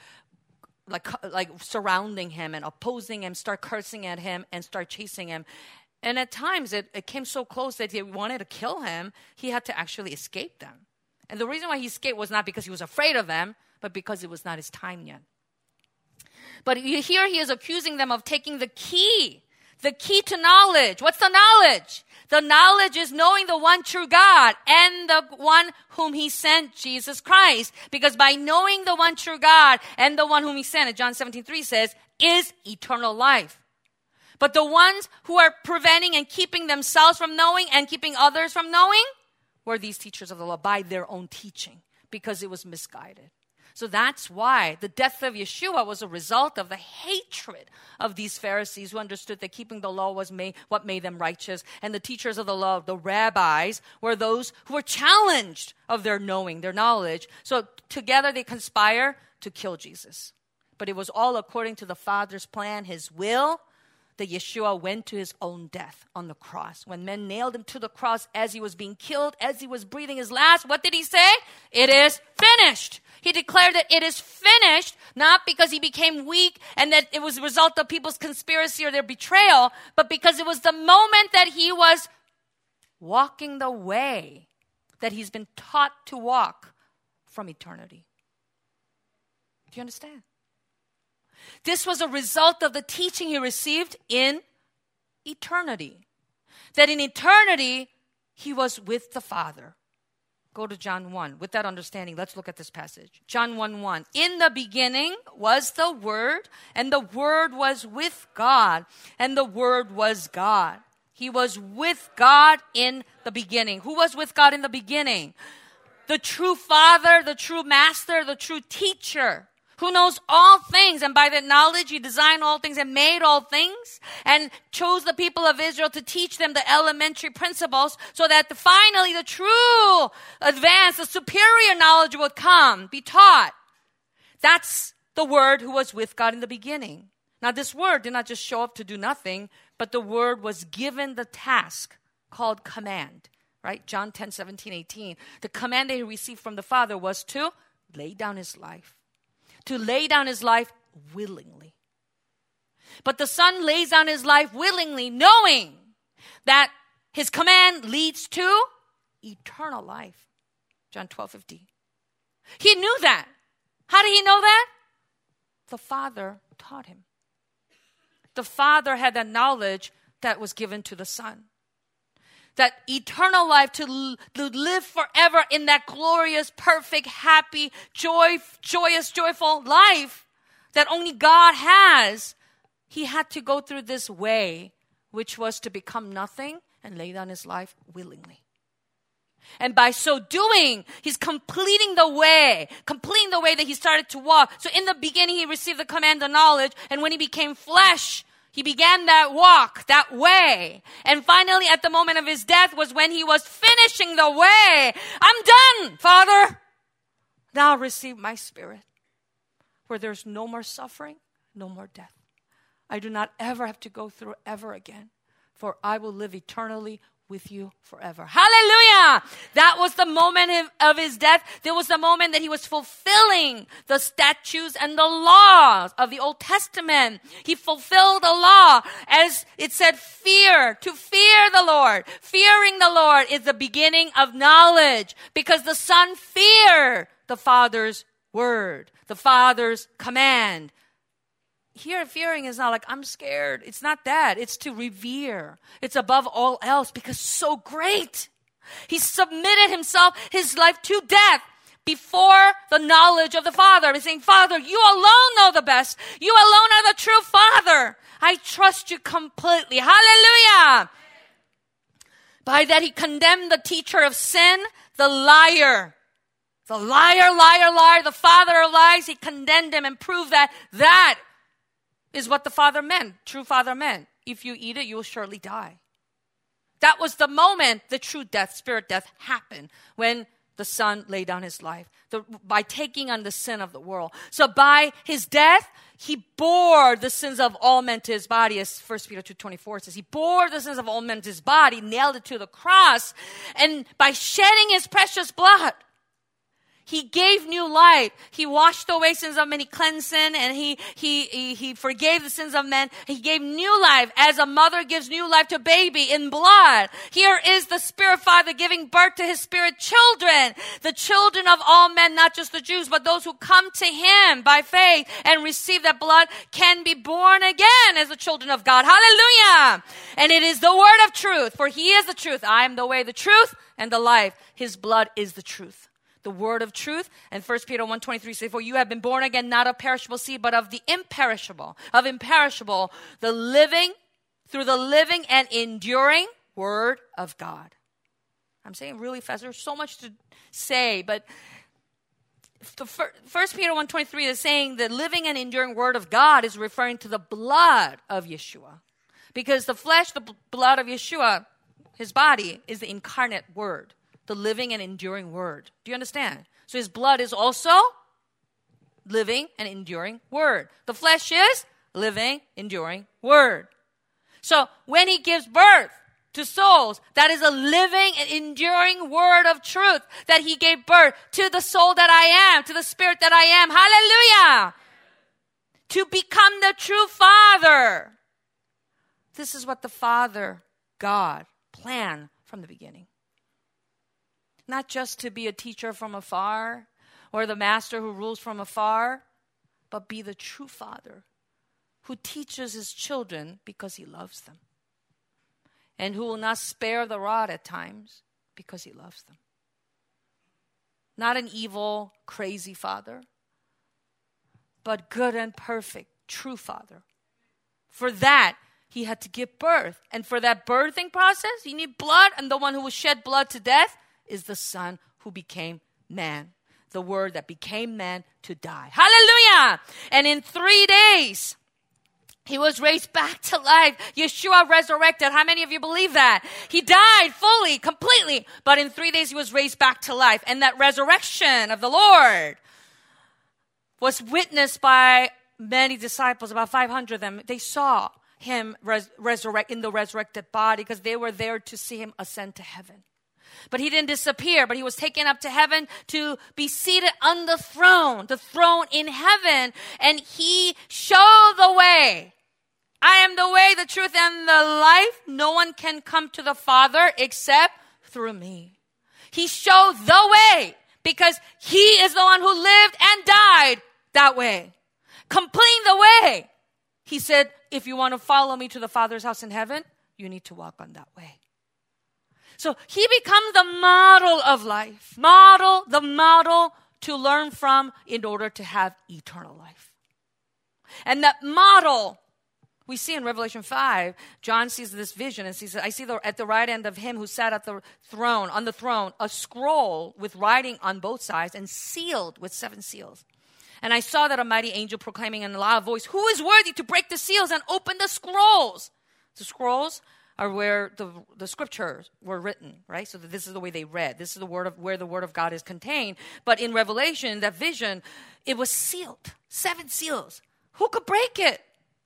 surrounding him and opposing him, start cursing at him, and start chasing him. And at times, it came so close that they wanted to kill him, he had to actually escape them. And the reason why he escaped was not because he was afraid of them, but because it was not his time yet. But here he is accusing them of taking the key to knowledge. What's the knowledge? The knowledge is knowing the one true God and the one whom he sent, Jesus Christ. Because by knowing the one true God and the one whom he sent, John 17:3 says, is eternal life. But the ones who are preventing and keeping themselves from knowing and keeping others from knowing were these teachers of the law by their own teaching, because it was misguided. So that's why the death of Yeshua was a result of the hatred of these Pharisees who understood that keeping the law was what made them righteous. And the teachers of the law, the rabbis, were those who were challenged of their knowing, their knowledge. So together they conspire to kill Jesus. But it was all according to the Father's plan, his will, that Yeshua went to his own death on the cross. When men nailed him to the cross as he was being killed, as he was breathing his last, what did he say? It is finished. He declared that it is finished, not because he became weak and that it was a result of people's conspiracy or their betrayal, but because it was the moment that he was walking the way that he's been taught to walk from eternity. Do you understand? This was a result of the teaching he received in eternity. That in eternity, he was with the Father. Go to John 1. With that understanding, let's look at this passage. John 1:1. In the beginning was the Word, and the Word was with God, and the Word was God. He was with God in the beginning. Who was with God in the beginning? The true Father, the true Master, the true Teacher, who knows all things, and by that knowledge he designed all things and made all things, and chose the people of Israel to teach them the elementary principles so that finally the true advanced, the superior knowledge would come, be taught. That's the Word who was with God in the beginning. Now this Word did not just show up to do nothing, but the Word was given the task called command, right? John 10:17-18. The command that he received from the Father was to lay down his life. To lay down his life willingly. But the Son lays down his life willingly, knowing that his command leads to eternal life. John 12:50. He knew that. How did he know that? The Father taught him. The Father had that knowledge that was given to the Son. That eternal life, to live forever in that glorious, perfect, happy, joyous, joyful life that only God has, he had to go through this way, which was to become nothing and lay down his life willingly. And by so doing, he's completing the way that he started to walk. So in the beginning, he received the command of knowledge, and when he became flesh, he began that walk, that way. And finally, at the moment of his death was when he was finishing the way. I'm done, Father. Now receive my spirit, where there's no more suffering, no more death. I do not ever have to go through ever again, for I will live eternally with you forever. Hallelujah! That was the moment of his death. There was the moment that he was fulfilling the statutes and the laws of the Old Testament. He fulfilled the law. As it said, to fear the Lord. Fearing the Lord is the beginning of knowledge, because the Son feared the Father's word, the Father's command. Here, fearing is not like, I'm scared. It's not that. It's to revere. It's above all else, because so great. He submitted himself, his life to death before the knowledge of the Father. He's saying, Father, you alone know the best. You alone are the true Father. I trust you completely. Hallelujah. By that he condemned the teacher of sin, the liar. The liar, liar, liar, the father of lies. He condemned him and proved that is what the Father meant, true Father meant. If you eat it, you will surely die. That was the moment the true death, spirit death, happened, when the Son laid down his life, by taking on the sin of the world. So by his death, he bore the sins of all men to his body, as 1 Peter 2:24 says. He bore the sins of all men to his body, nailed it to the cross, and by shedding his precious blood, he gave new life. He washed away sins of men. He cleansed sin, and he forgave the sins of men. He gave new life, as a mother gives new life to a baby in blood. Here is the Spirit Father giving birth to his Spirit children, the children of all men, not just the Jews, but those who come to him by faith and receive that blood can be born again as the children of God. Hallelujah! And it is the word of truth, for he is the truth. I am the way, the truth, and the life. His blood is the truth. The word of truth. And 1 Peter 1:23 says, for you have been born again, not of perishable seed, but of the imperishable, the living, through the living and enduring word of God. I'm saying really fast. There's so much to say, but 1 Peter 1:23 is saying the living and enduring word of God is referring to the blood of Yeshua. Because the flesh, the blood of Yeshua, his body, is the incarnate word. The living and enduring word. Do you understand? So his blood is also living and enduring word. The flesh is living, enduring word. So when he gives birth to souls, that is a living and enduring word of truth, that he gave birth to the soul that I am, to the spirit that I am. Hallelujah! To become the true Father. This is what the Father, God, planned from the beginning. Not just to be a teacher from afar or the master who rules from afar, but be the true Father who teaches his children because he loves them, and who will not spare the rod at times because he loves them. Not an evil, crazy Father, but good and perfect, true Father. For that, he had to give birth. And for that birthing process, you need blood, and the one who will shed blood to death is the Son who became man. The Word that became man to die. Hallelujah! And in 3 days, he was raised back to life. Yeshua resurrected. How many of you believe that? He died fully, completely. But in 3 days, he was raised back to life. And that resurrection of the Lord was witnessed by many disciples, about 500 of them. They saw him resurrect in the resurrected body because they were there to see him ascend to heaven. But he didn't disappear, but he was taken up to heaven to be seated on the throne in heaven. And he showed the way. I am the way, the truth, and the life. No one can come to the Father except through me. He showed the way because he is the one who lived and died that way. Completing the way. He said, if you want to follow me to the Father's house in heaven, you need to walk on that way. So he becomes the model of life. The model to learn from in order to have eternal life. And that model, we see in Revelation 5, John sees this vision and says, I see at the right hand of him who sat at the throne, on the throne, a scroll with writing on both sides and sealed with 7 seals. And I saw that a mighty angel proclaiming in a loud voice, who is worthy to break the seals and open the scrolls? The scrolls are where the scriptures were written, right? So this is the way they read. This is where the word of God is contained. But in Revelation, that vision, it was sealed. 7 seals. Who could break it?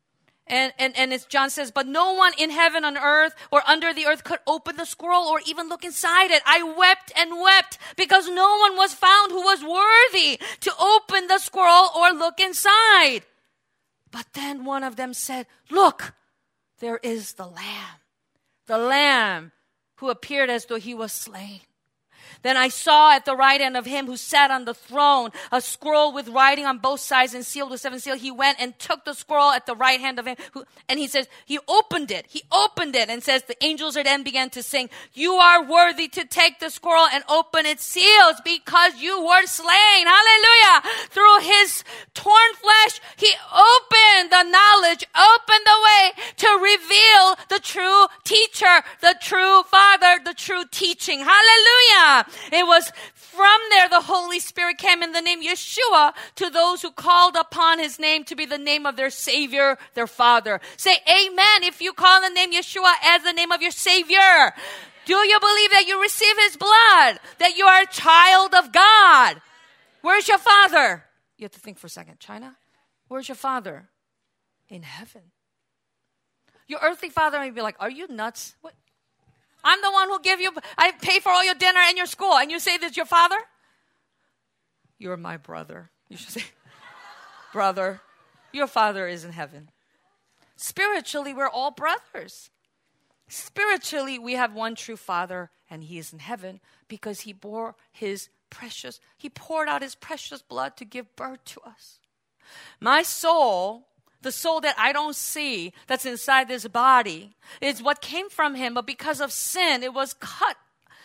And it's John says, but no one in heaven, on earth, or under the earth could open the scroll or even look inside it. I wept and wept because no one was found who was worthy to open the scroll or look inside. But then one of them said, look, there is the Lamb who appeared as though he was slain. Then I saw at the right hand of him who sat on the throne a scroll with writing on both sides and sealed with 7 seals. He went and took the scroll at the right hand of him. And he says, he opened it and says, the angels then began to sing, you are worthy to take the scroll and open its seals because you were slain. Hallelujah. Through his torn flesh, he opened the knowledge, opened the way to reveal the true teacher, the true Father, the true teaching. Hallelujah. It was from there the Holy Spirit came in the name Yeshua to those who called upon his name to be the name of their Savior, their Father. Say amen if you call the name Yeshua as the name of your Savior. Do you believe that you receive his blood? That you are a child of God? Where's your Father? You have to think for a second. China? Where's your Father? In heaven. Your earthly father may be like, are you nuts? What? I'm the one who I pay for all your dinner and your school. And you say this is your father? You're my brother. You should say, brother, your Father is in heaven. Spiritually, we're all brothers. Spiritually, we have one true Father, and he is in heaven because he poured out his precious blood to give birth to us. My soul, the soul that I don't see, that's inside this body, is what came from him. But because of sin, it was cut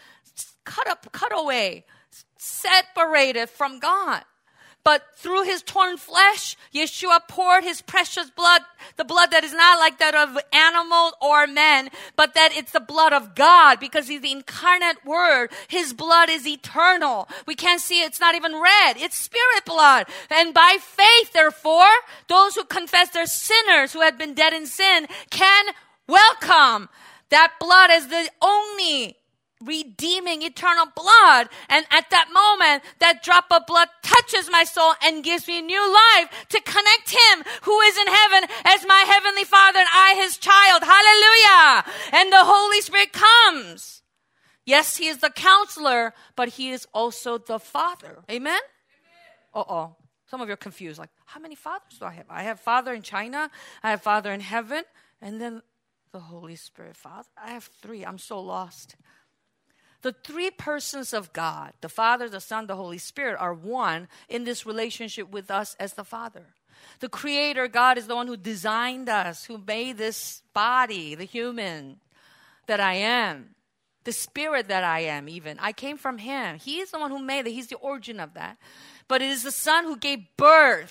away, separated from God. But through his torn flesh, Yeshua poured his precious blood, the blood that is not like that of animal or men, but that it's the blood of God because he's the incarnate word. His blood is eternal. We can't see it. It's not even red. It's spirit blood. And by faith, therefore, those who confess they're sinners who have been dead in sin can welcome that blood as the only redeeming eternal blood. And at that moment, that drop of blood touches my soul and gives me new life to connect him who is in heaven as my heavenly Father and I his child. Hallelujah. And the Holy Spirit comes. Yes, he is the counselor, but he is also the Father. Amen? Uh-oh. Some of you are confused. Like, how many fathers do I have? I have Father in China. I have Father in heaven. And then the Holy Spirit Father. I have 3. I'm so lost. The 3 persons of God, the Father, the Son, the Holy Spirit, are one in this relationship with us as the Father. The Creator God is the one who designed us, who made this body, the human that I am, the spirit that I am even. I came from him. He is the one who made it. He's the origin of that. But it is the Son who gave birth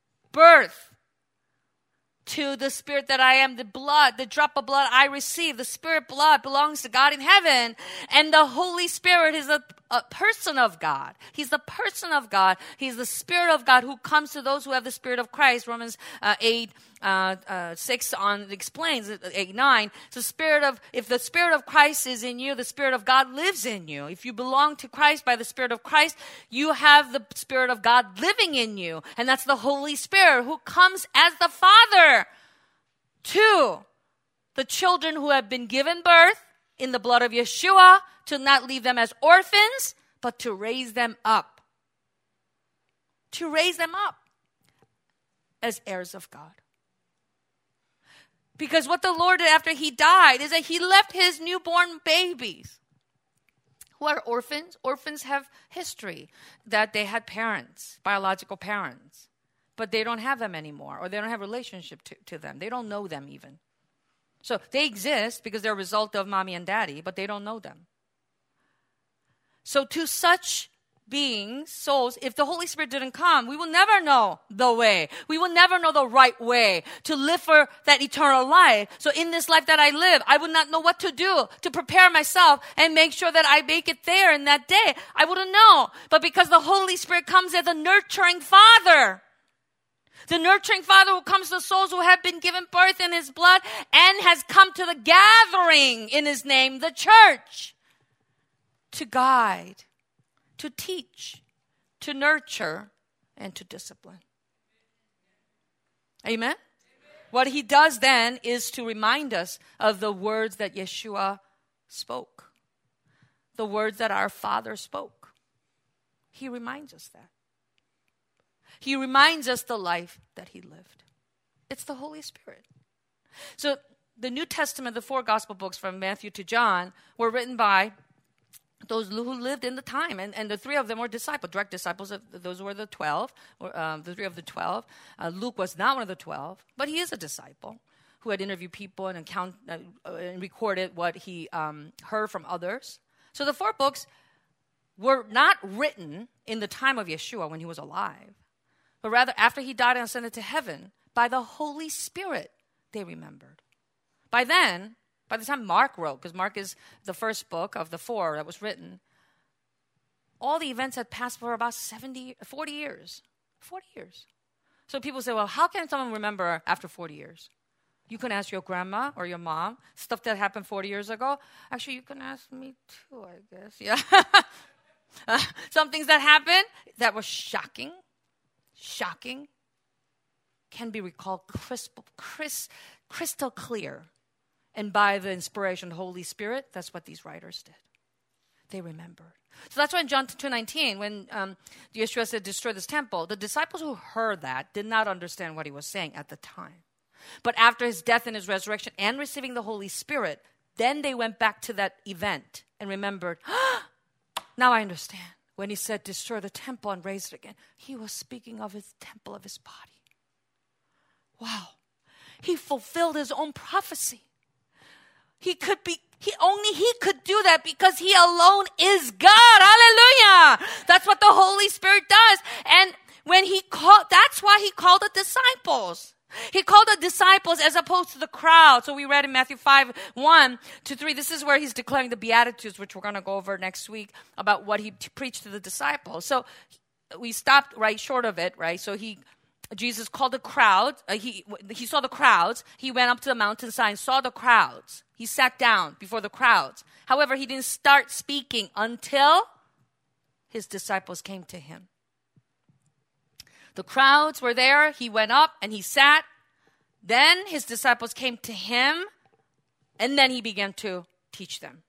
to the spirit that I am, the blood, the drop of blood I receive. The spirit blood belongs to God in heaven. And the Holy Spirit is a person of God. He's the person of God. He's the Spirit of God who comes to those who have the Spirit of Christ. Romans 8:6 explains 8:9. If the Spirit of Christ is in you, the Spirit of God lives in you. If you belong to Christ by the Spirit of Christ, you have the Spirit of God living in you. And that's the Holy Spirit who comes as the Father to the children who have been given birth in the blood of Yeshua, to not leave them as orphans, but to raise them up. To raise them up as heirs of God. Because what the Lord did after he died is that he left his newborn babies who are orphans. Orphans have history that they had parents, biological parents, but they don't have them anymore, or they don't have a relationship to them. They don't know them even. So they exist because they're a result of mommy and daddy, but they don't know them. So to such beings, souls, if the Holy Spirit didn't come, we will never know the way. We will never know the right way to live for that eternal life. So in this life that I live, I would not know what to do to prepare myself and make sure that I make it there in that day. I wouldn't know. But because the Holy Spirit comes as a nurturing Father, the nurturing Father who comes to souls who have been given birth in his blood and has come to the gathering in his name, the church, to guide, to teach, to nurture, and to discipline. Amen? what he does then is to remind us of the words that Yeshua spoke, the words that our Father spoke. He reminds us that. He reminds us the life that he lived. It's the Holy Spirit. So the New Testament, the 4 gospel books from Matthew to John, were written by those who lived in the time. And the 3 of them were disciples, direct disciples. Those were the 12, the 3 of the 12. Luke was not one of the 12, but he is a disciple who had interviewed people and recorded what he heard from others. So the 4 books were not written in the time of Yeshua when he was alive, but rather after he died and ascended to heaven, by the Holy Spirit, they remembered. By then, by the time Mark wrote, because Mark is the first book of the 4 that was written, all the events had passed for about 40 years. 40 years. So people say, well, how can someone remember after 40 years? You can ask your grandma or your mom, stuff that happened 40 years ago. Actually, you can ask me too, I guess. Yeah. Some things that happened that were shocking, can be recalled crystal clear. And by the inspiration of the Holy Spirit, that's what these writers did. They remembered. So that's why in John 2:19, when Yeshua said, destroy this temple, the disciples who heard that did not understand what he was saying at the time. But after his death and his resurrection and receiving the Holy Spirit, then they went back to that event and remembered, now I understand. When he said, destroy the temple and raise it again, he was speaking of his temple of his body. Wow. He fulfilled his own prophecy. He could do that because he alone is God. Hallelujah. That's what the Holy Spirit does. And that's why he called the disciples. He called the disciples as opposed to the crowd. So we read in Matthew 5:1-3. This is where he's declaring the Beatitudes, which we're going to go over next week, about what he preached to the disciples. So we stopped right short of it, right? So Jesus called the crowd. He saw the crowds. He went up to the mountainside, saw the crowds. He sat down before the crowds. However, he didn't start speaking until his disciples came to him. The crowds were there. He went up and he sat. Then his disciples came to him, and then he began to teach them.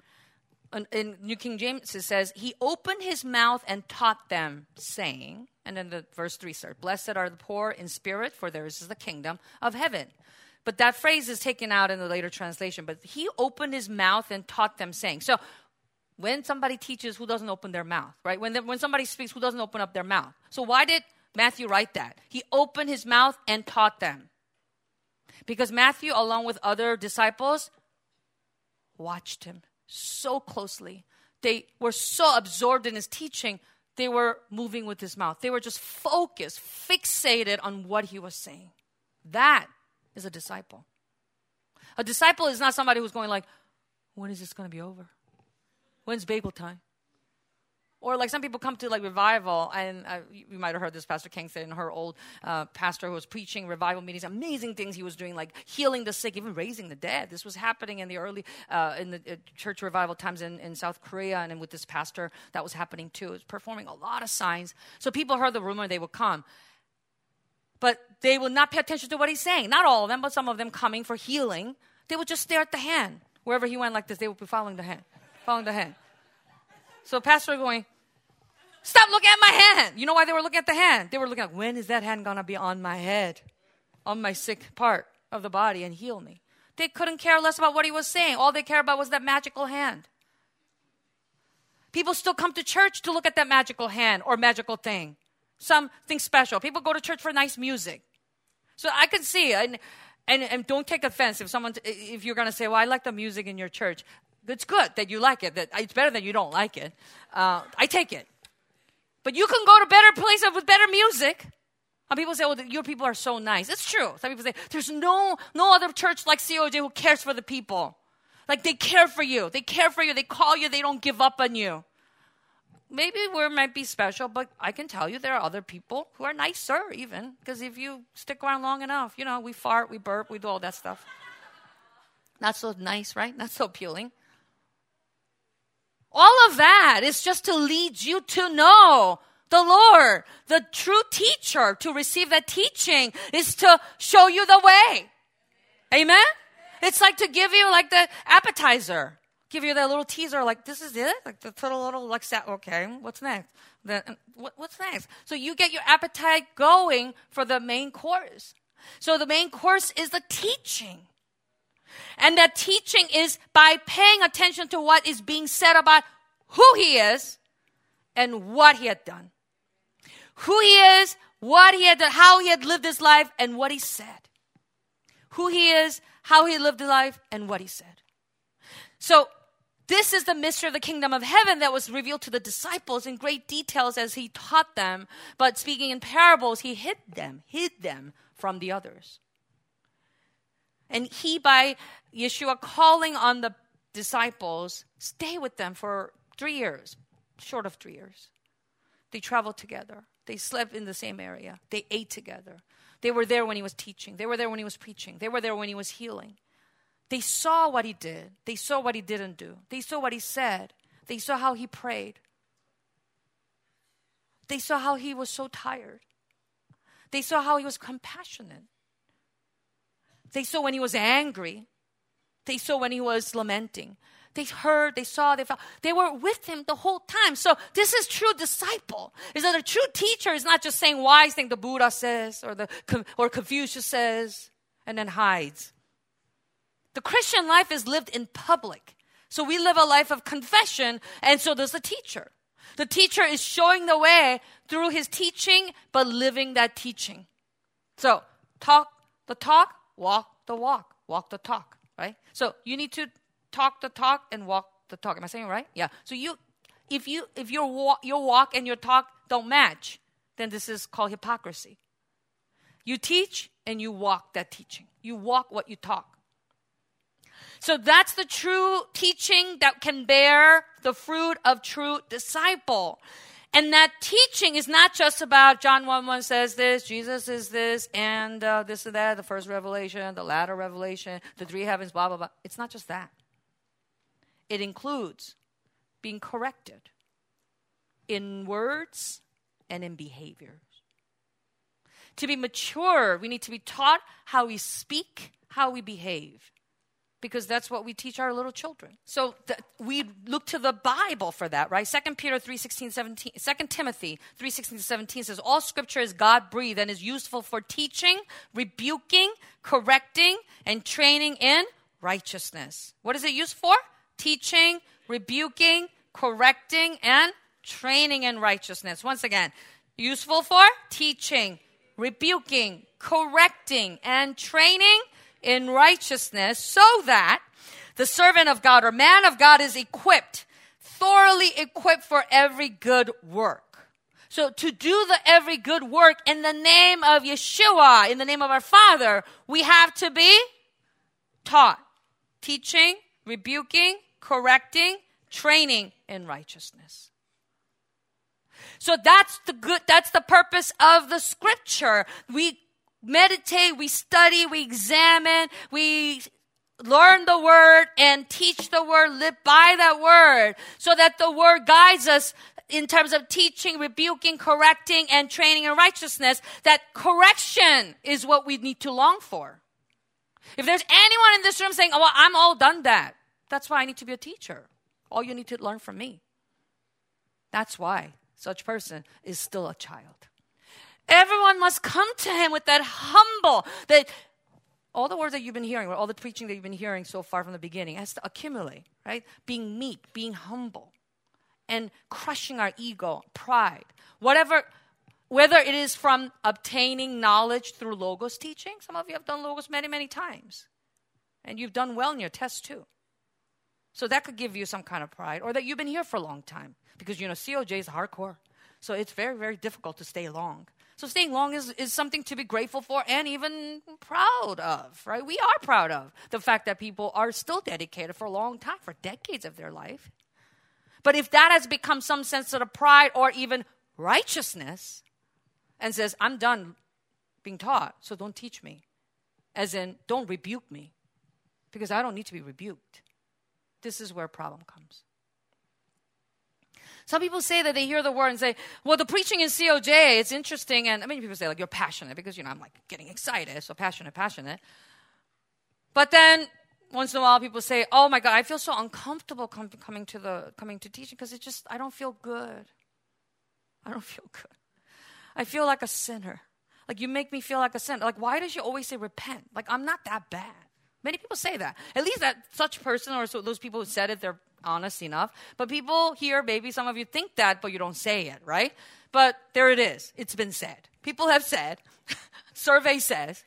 In New King James, it says, he opened his mouth and taught them, saying, and then the verse 3 starts, blessed are the poor in spirit, for theirs is the kingdom of heaven. But that phrase is taken out in the later translation. But he opened his mouth and taught them, saying. So when somebody teaches, who doesn't open their mouth, right? When somebody speaks, who doesn't open up their mouth? So why did Matthew write that? He opened his mouth and taught them. Because Matthew, along with other disciples, watched him so closely. They were so absorbed in his teaching, they were moving with his mouth. They were just focused, fixated on what he was saying. That is a disciple. A disciple is not somebody who's going like, when is this going to be over? When's bagel time? Or like some people come to like revival, and you might have heard this, Pastor King said, and her old pastor who was preaching revival meetings, amazing things he was doing, like healing the sick, even raising the dead. This was happening in the early, in the church revival times in South Korea, and with this pastor, that was happening too. It was performing a lot of signs. So people heard the rumor, they would come. But they would not pay attention to what he's saying. Not all of them, but some of them coming for healing. They would just stare at the hand. Wherever he went like this, they would be following the hand. So pastor going, stop looking at my hand. You know why they were looking at the hand? They were looking at, when is that hand going to be on my head, on my sick part of the body, and heal me? They couldn't care less about what he was saying. All they cared about was that magical hand. People still come to church to look at that magical hand or magical thing. Something special. People go to church for nice music. So I can see, and don't take offense if you're going to say, well, I like the music in your church. It's good that you like it. It's better that you don't like it. I take it. But you can go to better places with better music. And people say, well, your people are so nice. It's true. Some people say, there's no other church like COJ who cares for the people. Like they care for you. They care for you. They call you. They don't give up on you. Maybe we might be special, but I can tell you there are other people who are nicer even. Because if you stick around long enough, we fart, we burp, we do all that stuff. Not so nice, right? Not so appealing. All of that is just to lead you to know the Lord, the true teacher, to receive that teaching is to show you the way. Amen? It's like to give you like the appetizer. Give you that little teaser, like, this is it? Like the little, like, okay, what's next? What's next? So you get your appetite going for the main course. So the main course is the teaching. And that teaching is by paying attention to what is being said about who he is and what he had done. Who he is, what he had done, how he had lived his life, and what he said. Who he is, how he lived his life, and what he said. So this is the mystery of the kingdom of heaven that was revealed to the disciples in great details as he taught them. But speaking in parables, he hid them from the others. And he, by Yeshua calling on the disciples, stay with them for 3 years, short of 3 years. They traveled together. They slept in the same area. They ate together. They were there when he was teaching. They were there when he was preaching. They were there when he was healing. They saw what he did. They saw what he didn't do. They saw what he said. They saw how he prayed. They saw how he was so tired. They saw how he was compassionate. They saw when he was angry. They saw when he was lamenting. They heard, they saw, they felt. They were with him the whole time. So this is true disciple. Is that a true teacher is not just saying wise thing the Buddha says or Confucius says and then hides. The Christian life is lived in public. So we live a life of confession, and so does the teacher. The teacher is showing the way through his teaching, but living that teaching. So talk the talk, walk the walk, walk the talk, right? So you need to talk the talk and walk the talk. Am I saying it right? Yeah. So if your walk and your talk don't match, then this is called hypocrisy. You teach and you walk that teaching. You walk what you talk. So that's the true teaching that can bear the fruit of true disciple. And that teaching is not just about John 1:1 says this, Jesus is this, and this and that, the first revelation, the latter revelation, the three heavens, blah, blah, blah. It's not just that. It includes being corrected in words and in behaviors. To be mature, we need to be taught how we speak, how we behave. Because that's what we teach our little children. So we look to the Bible for that, right? 2 Peter 3:16, 17, 2 Timothy 3:16 to 17 says, all scripture is God-breathed and is useful for teaching, rebuking, correcting, and training in righteousness. What is it used for? Teaching, rebuking, correcting, and training in righteousness. Once again, useful for teaching, rebuking, correcting, and training in righteousness, so that the servant of God or man of God is equipped, thoroughly equipped for every good work. So to do the every good work in the name of Yeshua, in the name of our Father, we have to be taught, teaching, rebuking, correcting, training in righteousness. So that's the purpose of the scripture. We meditate, we study, we examine, we learn the word and teach the word, live by that word, so that the word guides us in terms of teaching, rebuking, correcting, and training in righteousness. That correction is what we need to long for. If there's anyone in this room saying, oh, well, I'm all done that, that's why I need to be a teacher. All you need to learn from me. That's why such person is still a child. Everyone must come to him with that humble, that all the words that you've been hearing, or all the preaching that you've been hearing so far from the beginning has to accumulate, right? Being meek, being humble, and crushing our ego, pride. Whether it is from obtaining knowledge through Logos teaching. Some of you have done Logos many, many times. And you've done well in your test too. So that could give you some kind of pride. Or that you've been here for a long time. Because, COJ is hardcore. So it's very, very difficult to stay long. So staying long is something to be grateful for and even proud of, right? We are proud of the fact that people are still dedicated for a long time, for decades of their life. But if that has become some sense of pride or even righteousness and says, I'm done being taught, so don't teach me. As in, don't rebuke me because I don't need to be rebuked. This is where a problem comes. Some people say that they hear the word and say, well, the preaching in COJ, it's interesting. And many people say, like, you're passionate because, I'm like getting excited. So passionate. But then once in a while people say, oh my God, I feel so uncomfortable coming to teaching because I don't feel good. I don't feel good. I feel like a sinner. Like, you make me feel like a sinner. Like, why does you always say repent? Like, I'm not that bad. Many people say that. At least that such person or those people who said it, they're honest enough. But people here, maybe some of you think that, but you don't say it, right? But there it is. It's been said. People have said, survey says,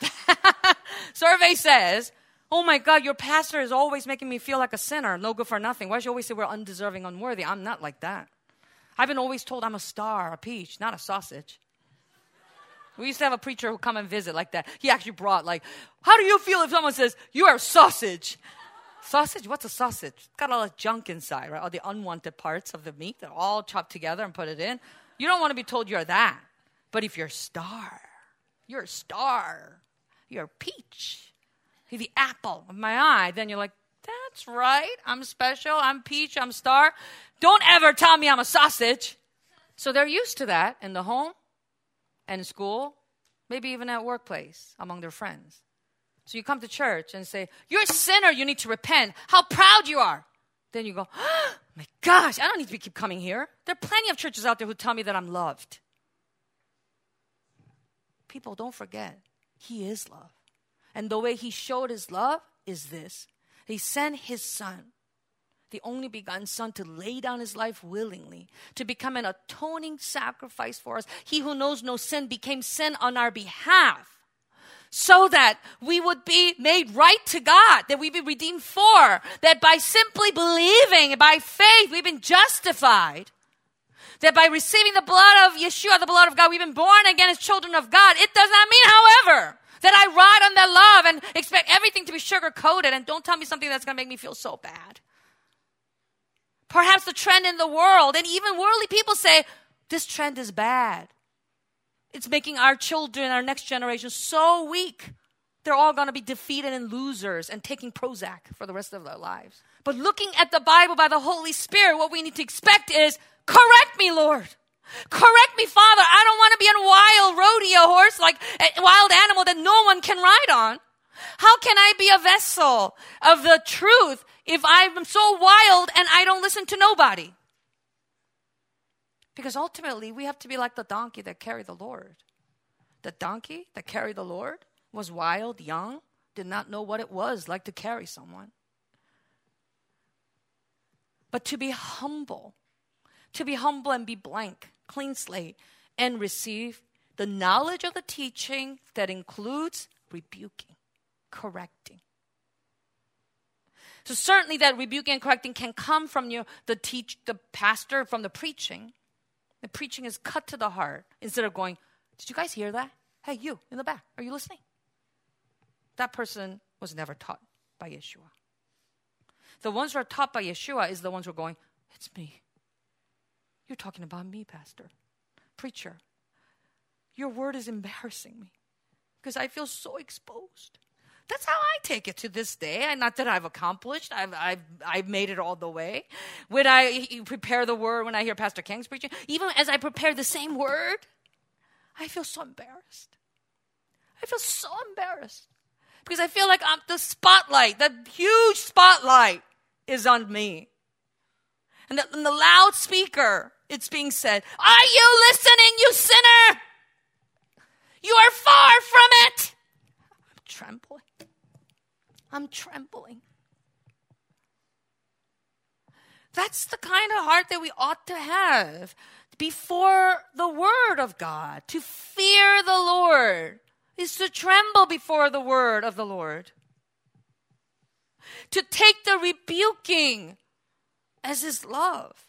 oh my God, your pastor is always making me feel like a sinner, no good for nothing. Why should you always say we're undeserving, unworthy? I'm not like that. I've been always told I'm a star, a peach, not a sausage. We used to have a preacher who come and visit like that. He actually brought how do you feel if someone says, you are a sausage? Sausage? What's a sausage? It's got all the junk inside, right? All the unwanted parts of the meat. They're all chopped together and put it in. You don't want to be told you're that. But if you're a star, you're a star. You're a peach. You're the apple of my eye. Then you're like, that's right. I'm special. I'm peach. I'm star. Don't ever tell me I'm a sausage. So they're used to that in the home and school, maybe even at workplace among their friends. So you come to church and say, you're a sinner, you need to repent. How proud you are. Then you go, oh my gosh, I don't need to keep coming here. There are plenty of churches out there who tell me that I'm loved. People, don't forget, he is love. And the way he showed his love is this. He sent his son, the only begotten son, to lay down his life willingly, to become an atoning sacrifice for us. He who knows no sin became sin on our behalf, so that we would be made right to God, that we be redeemed for, that by simply believing, by faith, we've been justified, that by receiving the blood of Yeshua, the blood of God, we've been born again as children of God. It does not mean, however, that I ride on that love and expect everything to be sugar-coated, and don't tell me something that's going to make me feel so bad. Perhaps the trend in the world, and even worldly people say, this trend is bad. It's making our children, our next generation, so weak. They're all going to be defeated and losers and taking Prozac for the rest of their lives. But looking at the Bible by the Holy Spirit, what we need to expect is, correct me, Lord. Correct me, Father. I don't want to be a wild rodeo horse, like a wild animal that no one can ride on. How can I be a vessel of the truth if I'm so wild and I don't listen to nobody? Because ultimately, we have to be like the donkey that carried the Lord. The donkey that carried the Lord was wild, young, did not know what it was like to carry someone. But to be humble and be blank, clean slate, and receive the knowledge of the teaching that includes rebuking, correcting. So certainly that rebuking and correcting can come from the pastor, from the preaching. The preaching is cut to the heart instead of going, did you guys hear that? Hey, you in the back, are you listening? That person was never taught by Yeshua. The ones who are taught by Yeshua is the ones who are going, it's me. You're talking about me, pastor, preacher. Your word is embarrassing me because I feel so exposed. That's how I take it to this day. Not that I've accomplished. I've made it all the way. When I prepare the word, when I hear Pastor Kang's preaching, even as I prepare the same word, I feel so embarrassed. I feel so embarrassed because I feel like the spotlight, the huge spotlight is on me. And the loudspeaker, it's being said, are you listening, you sinner? You are far from it. I'm trembling. That's the kind of heart that we ought to have before the word of God. To fear the Lord is to tremble before the word of the Lord. To take the rebuking as his love.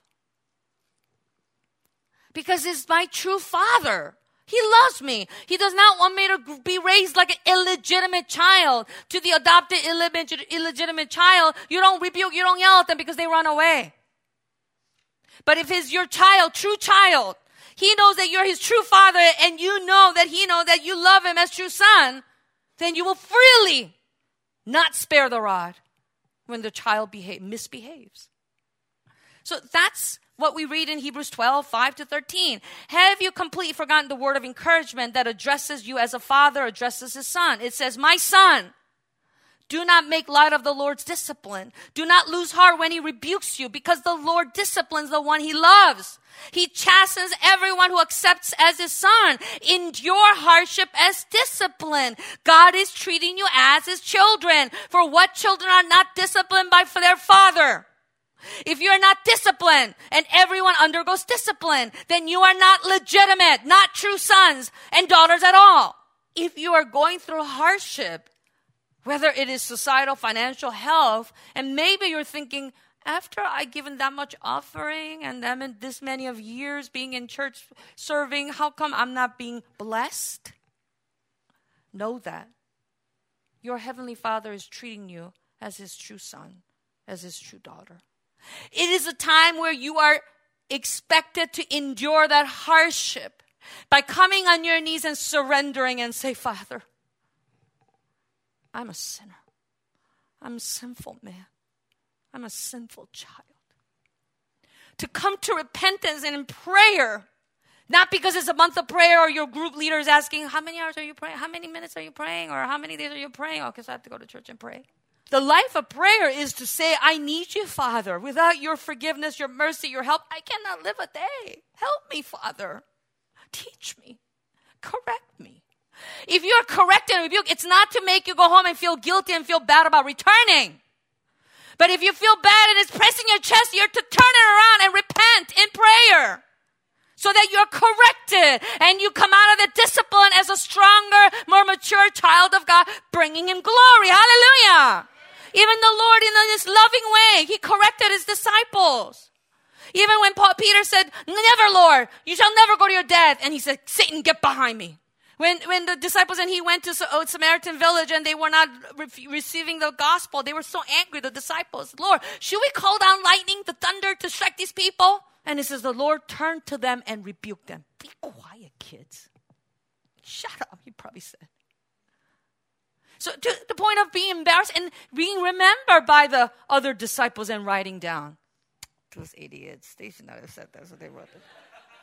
Because it's my true Father. He loves me. He does not want me to be raised like an illegitimate child. To the adopted illegitimate child, you don't rebuke, you don't yell at them because they run away. But if it's your child, true child, he knows that you're his true father and you know that he knows that you love him as true son, then you will freely not spare the rod when the child misbehaves. So that's what we read in Hebrews 12, 5-13. Have you completely forgotten the word of encouragement that addresses you as a father addresses his son? It says, my son, do not make light of the Lord's discipline. Do not lose heart when he rebukes you, because the Lord disciplines the one he loves. He chastens everyone who accepts as his son. Endure hardship as discipline. God is treating you as his children. For what children are not disciplined by their father? If you are not disciplined, and everyone undergoes discipline, then you are not legitimate, not true sons and daughters at all. If you are going through hardship, whether it is societal, financial, health, and maybe you're thinking, after I've given that much offering and them this many of years being in church serving, how come I'm not being blessed? Know that your Heavenly Father is treating you as his true son, as his true daughter. It is a time where you are expected to endure that hardship by coming on your knees and surrendering and say, Father, I'm a sinner. I'm a sinful man. I'm a sinful child. To come to repentance and in prayer, not because it's a month of prayer or your group leader is asking, how many hours are you praying? How many minutes are you praying? Or how many days are you praying? Oh, because I have to go to church and pray. The life of prayer is to say, I need you, Father. Without your forgiveness, your mercy, your help, I cannot live a day. Help me, Father. Teach me. Correct me. If you are corrected and rebuked, it's not to make you go home and feel guilty and feel bad about returning. But if you feel bad and it's pressing your chest, you're to turn it around and repent in prayer so that you're corrected and you come out of the discipline as a stronger, more mature child of God, bringing him glory. Hallelujah. Even the Lord, in this loving way, he corrected his disciples. Even when Peter said, never, Lord, you shall never go to your death. And he said, Satan, get behind me. When the disciples and he went to a Samaritan village and they were not receiving the gospel, they were so angry, the disciples. Lord, should we call down lightning, the thunder to strike these people? And it says the Lord turned to them and rebuked them. Be quiet, kids. Shut up, he probably said. So to the point of being embarrassed and being remembered by the other disciples and writing down. Those idiots, they should not have said that, so they wrote it.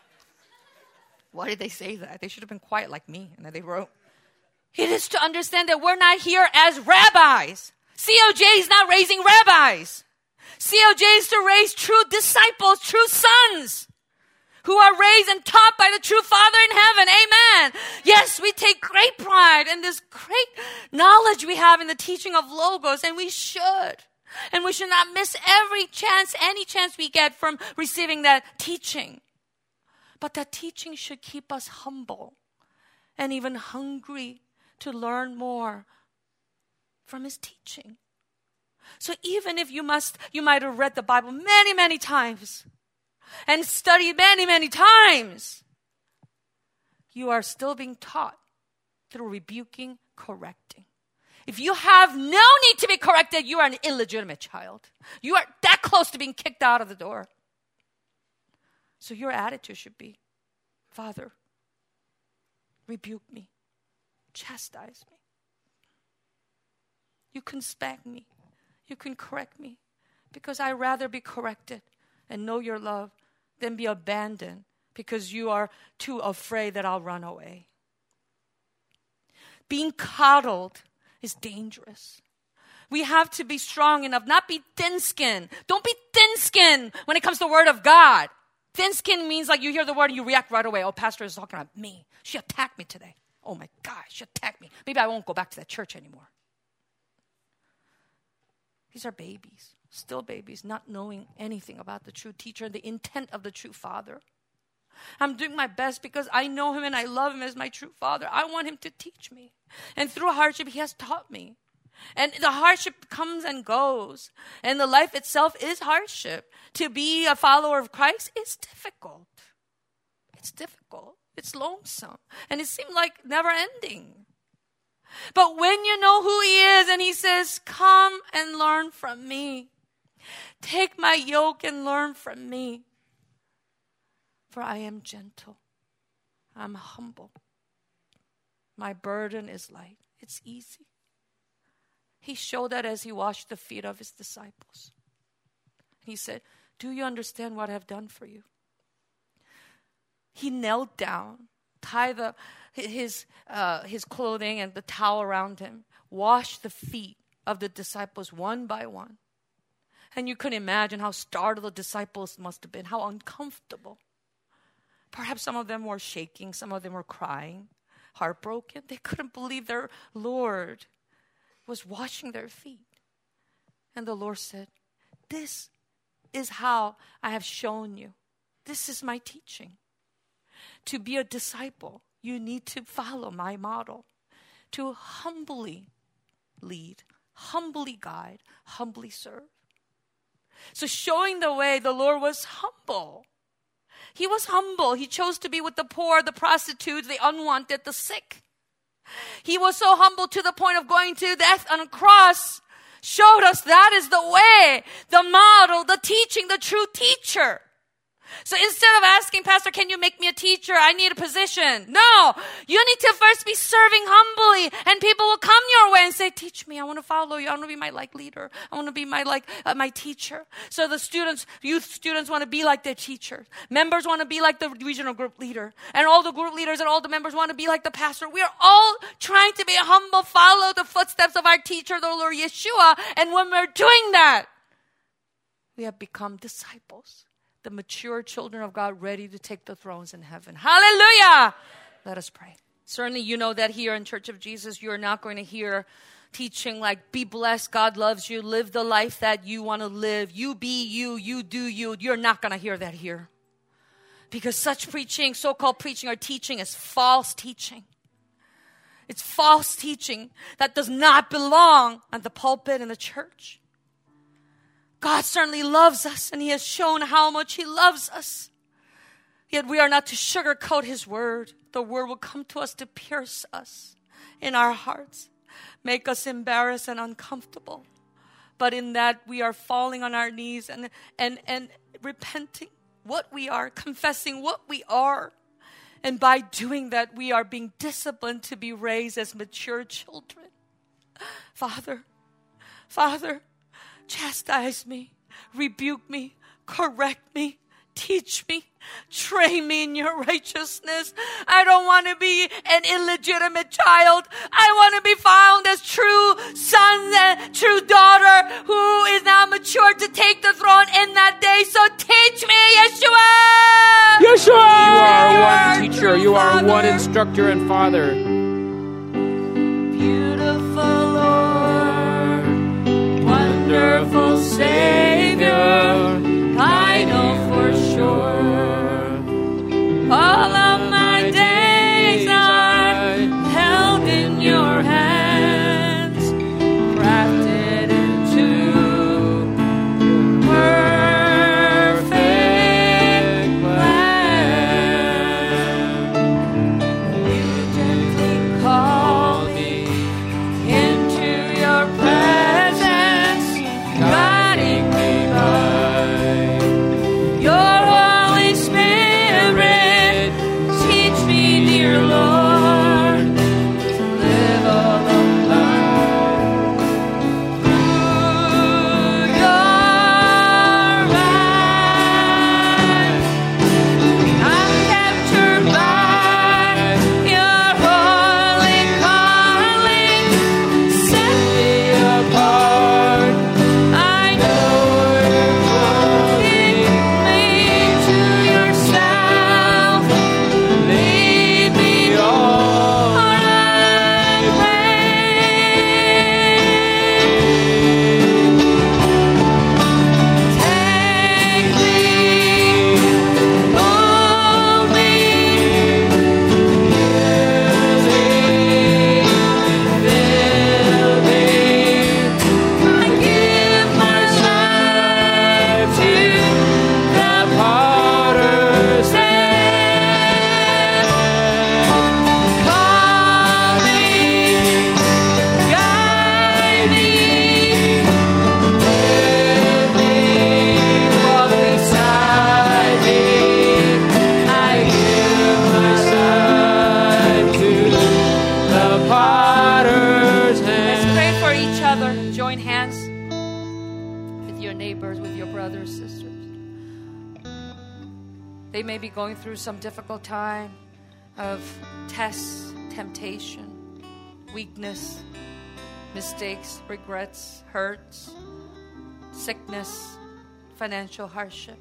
Why did they say that? They should have been quiet like me. And then they wrote. It is to understand that we're not here as rabbis. COJ is not raising rabbis. COJ is to raise true disciples, true sons, who are raised and taught by the true Father in heaven. Amen. Yes, we take great pride in this great knowledge we have in the teaching of Logos, and we should. And we should not miss every chance, any chance we get from receiving that teaching. But that teaching should keep us humble and even hungry to learn more from his teaching. So even if you might have read the Bible many, many times and studied many, many times, you are still being taught through rebuking, correcting. If you have no need to be corrected, you are an illegitimate child. You are that close to being kicked out of the door. So your attitude should be, Father, rebuke me, chastise me. You can spank me. You can correct me. Because I'd rather be corrected and know your love than be abandoned because you are too afraid that I'll run away. Being coddled is dangerous. We have to be strong enough, not be thin-skinned. Don't be thin-skinned when it comes to the Word of God. Thin skin means like you hear the word and you react right away. Oh, pastor is talking about me. She attacked me today. Oh my God, she attacked me. Maybe I won't go back to that church anymore. These are babies, still babies, not knowing anything about the true teacher and the intent of the true Father. I'm doing my best because I know him and I love him as my true Father. I want him to teach me. And through hardship, he has taught me. And the hardship comes and goes. And the life itself is hardship. To be a follower of Christ is difficult. It's difficult. It's lonesome. And it seemed like never ending. But when you know who he is and he says, come and learn from me. Take my yoke and learn from me. For I am gentle. I'm humble. My burden is light. It's easy. He showed that as he washed the feet of his disciples. He said, Do you understand what I have done for you? He knelt down, tied his clothing and the towel around him, washed the feet of the disciples one by one. And you could imagine how startled the disciples must have been, how uncomfortable. Perhaps some of them were shaking, some of them were crying, heartbroken. They couldn't believe their Lord was washing their feet. And the Lord said, this is how I have shown you. This is my teaching. To be a disciple, you need to follow my model. To humbly lead, humbly guide, humbly serve. So showing the way, the Lord was humble. He was humble. He chose to be with the poor, the prostitutes, the unwanted, the sick. He was so humble to the point of going to death on a cross. Showed us that is the way, the model, the teaching, the true teacher. So instead of asking, Pastor, can you make me a teacher? I need a position. No, you need to first be serving humbly, and people will come your way and say, teach me. I want to follow you. I want to be my leader. I want to be my teacher. So the youth students want to be like their teachers. Members want to be like the regional group leader. And all the group leaders and all the members want to be like the pastor. We are all trying to be humble, follow the footsteps of our teacher, the Lord Yeshua. And when we're doing that, we have become disciples. The mature children of God ready to take the thrones in heaven. Hallelujah! Let us pray. Certainly you know that here in Church of Jesus, you are not going to hear teaching like, be blessed, God loves you, live the life that you want to live. You be you, you do you. You're not going to hear that here. Because such preaching, so-called preaching or teaching is false teaching. It's false teaching that does not belong on the pulpit in the church. God certainly loves us, and He has shown how much He loves us. Yet we are not to sugarcoat His word. The word will come to us to pierce us in our hearts, make us embarrassed and uncomfortable. But in that, we are falling on our knees and repenting what we are, confessing what we are. And by doing that, we are being disciplined to be raised as mature children. Father, chastise me, rebuke me, correct me, teach me, train me in your righteousness. I don't want to be an illegitimate child. I want to be found as true son and true daughter who is now mature to take the throne in that day. So teach me, Yeshua! Yeshua! You are one teacher. You are Father. One instructor and Father. Beautiful Lord, wonderful Savior, I know for sure. All of my days are held in your hands, crafted into perfect plan. You gently call me into your presence, guiding me by your Holy Spirit. Teach me, dear Lord, to live all of life through your eyes. I'm captured by your holy calling. Set me apart. I know you're calling me to yourself. Lead me on, I pray. Take me, hold me, use me, fill me. I give my life to the potter's hand. Call me, guide me, lead me, walk beside me. I give myself to the potter's hand. Let's pray for each other. Join hands with your neighbors, with your brothers, sisters. They may be going through some difficult time of tests, temptation, weakness, mistakes, regrets, hurts, sickness, financial hardship.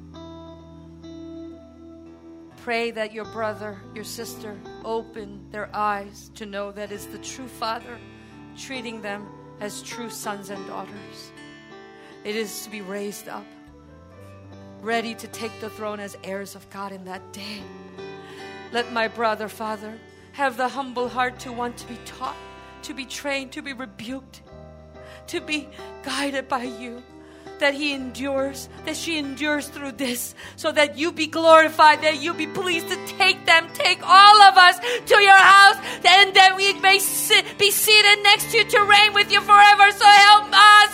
Pray that your brother, your sister, open their eyes to know that it's the true Father treating them as true sons and daughters. It is to be raised up, ready to take the throne as heirs of God in that day. Let my brother, Father, have the humble heart to want to be taught, to be trained, to be rebuked, to be guided by you, that he endures, that she endures through this, so that you be glorified, that you be pleased to take all of us to your house, and that we may be seated next to you to reign with you forever. So help us.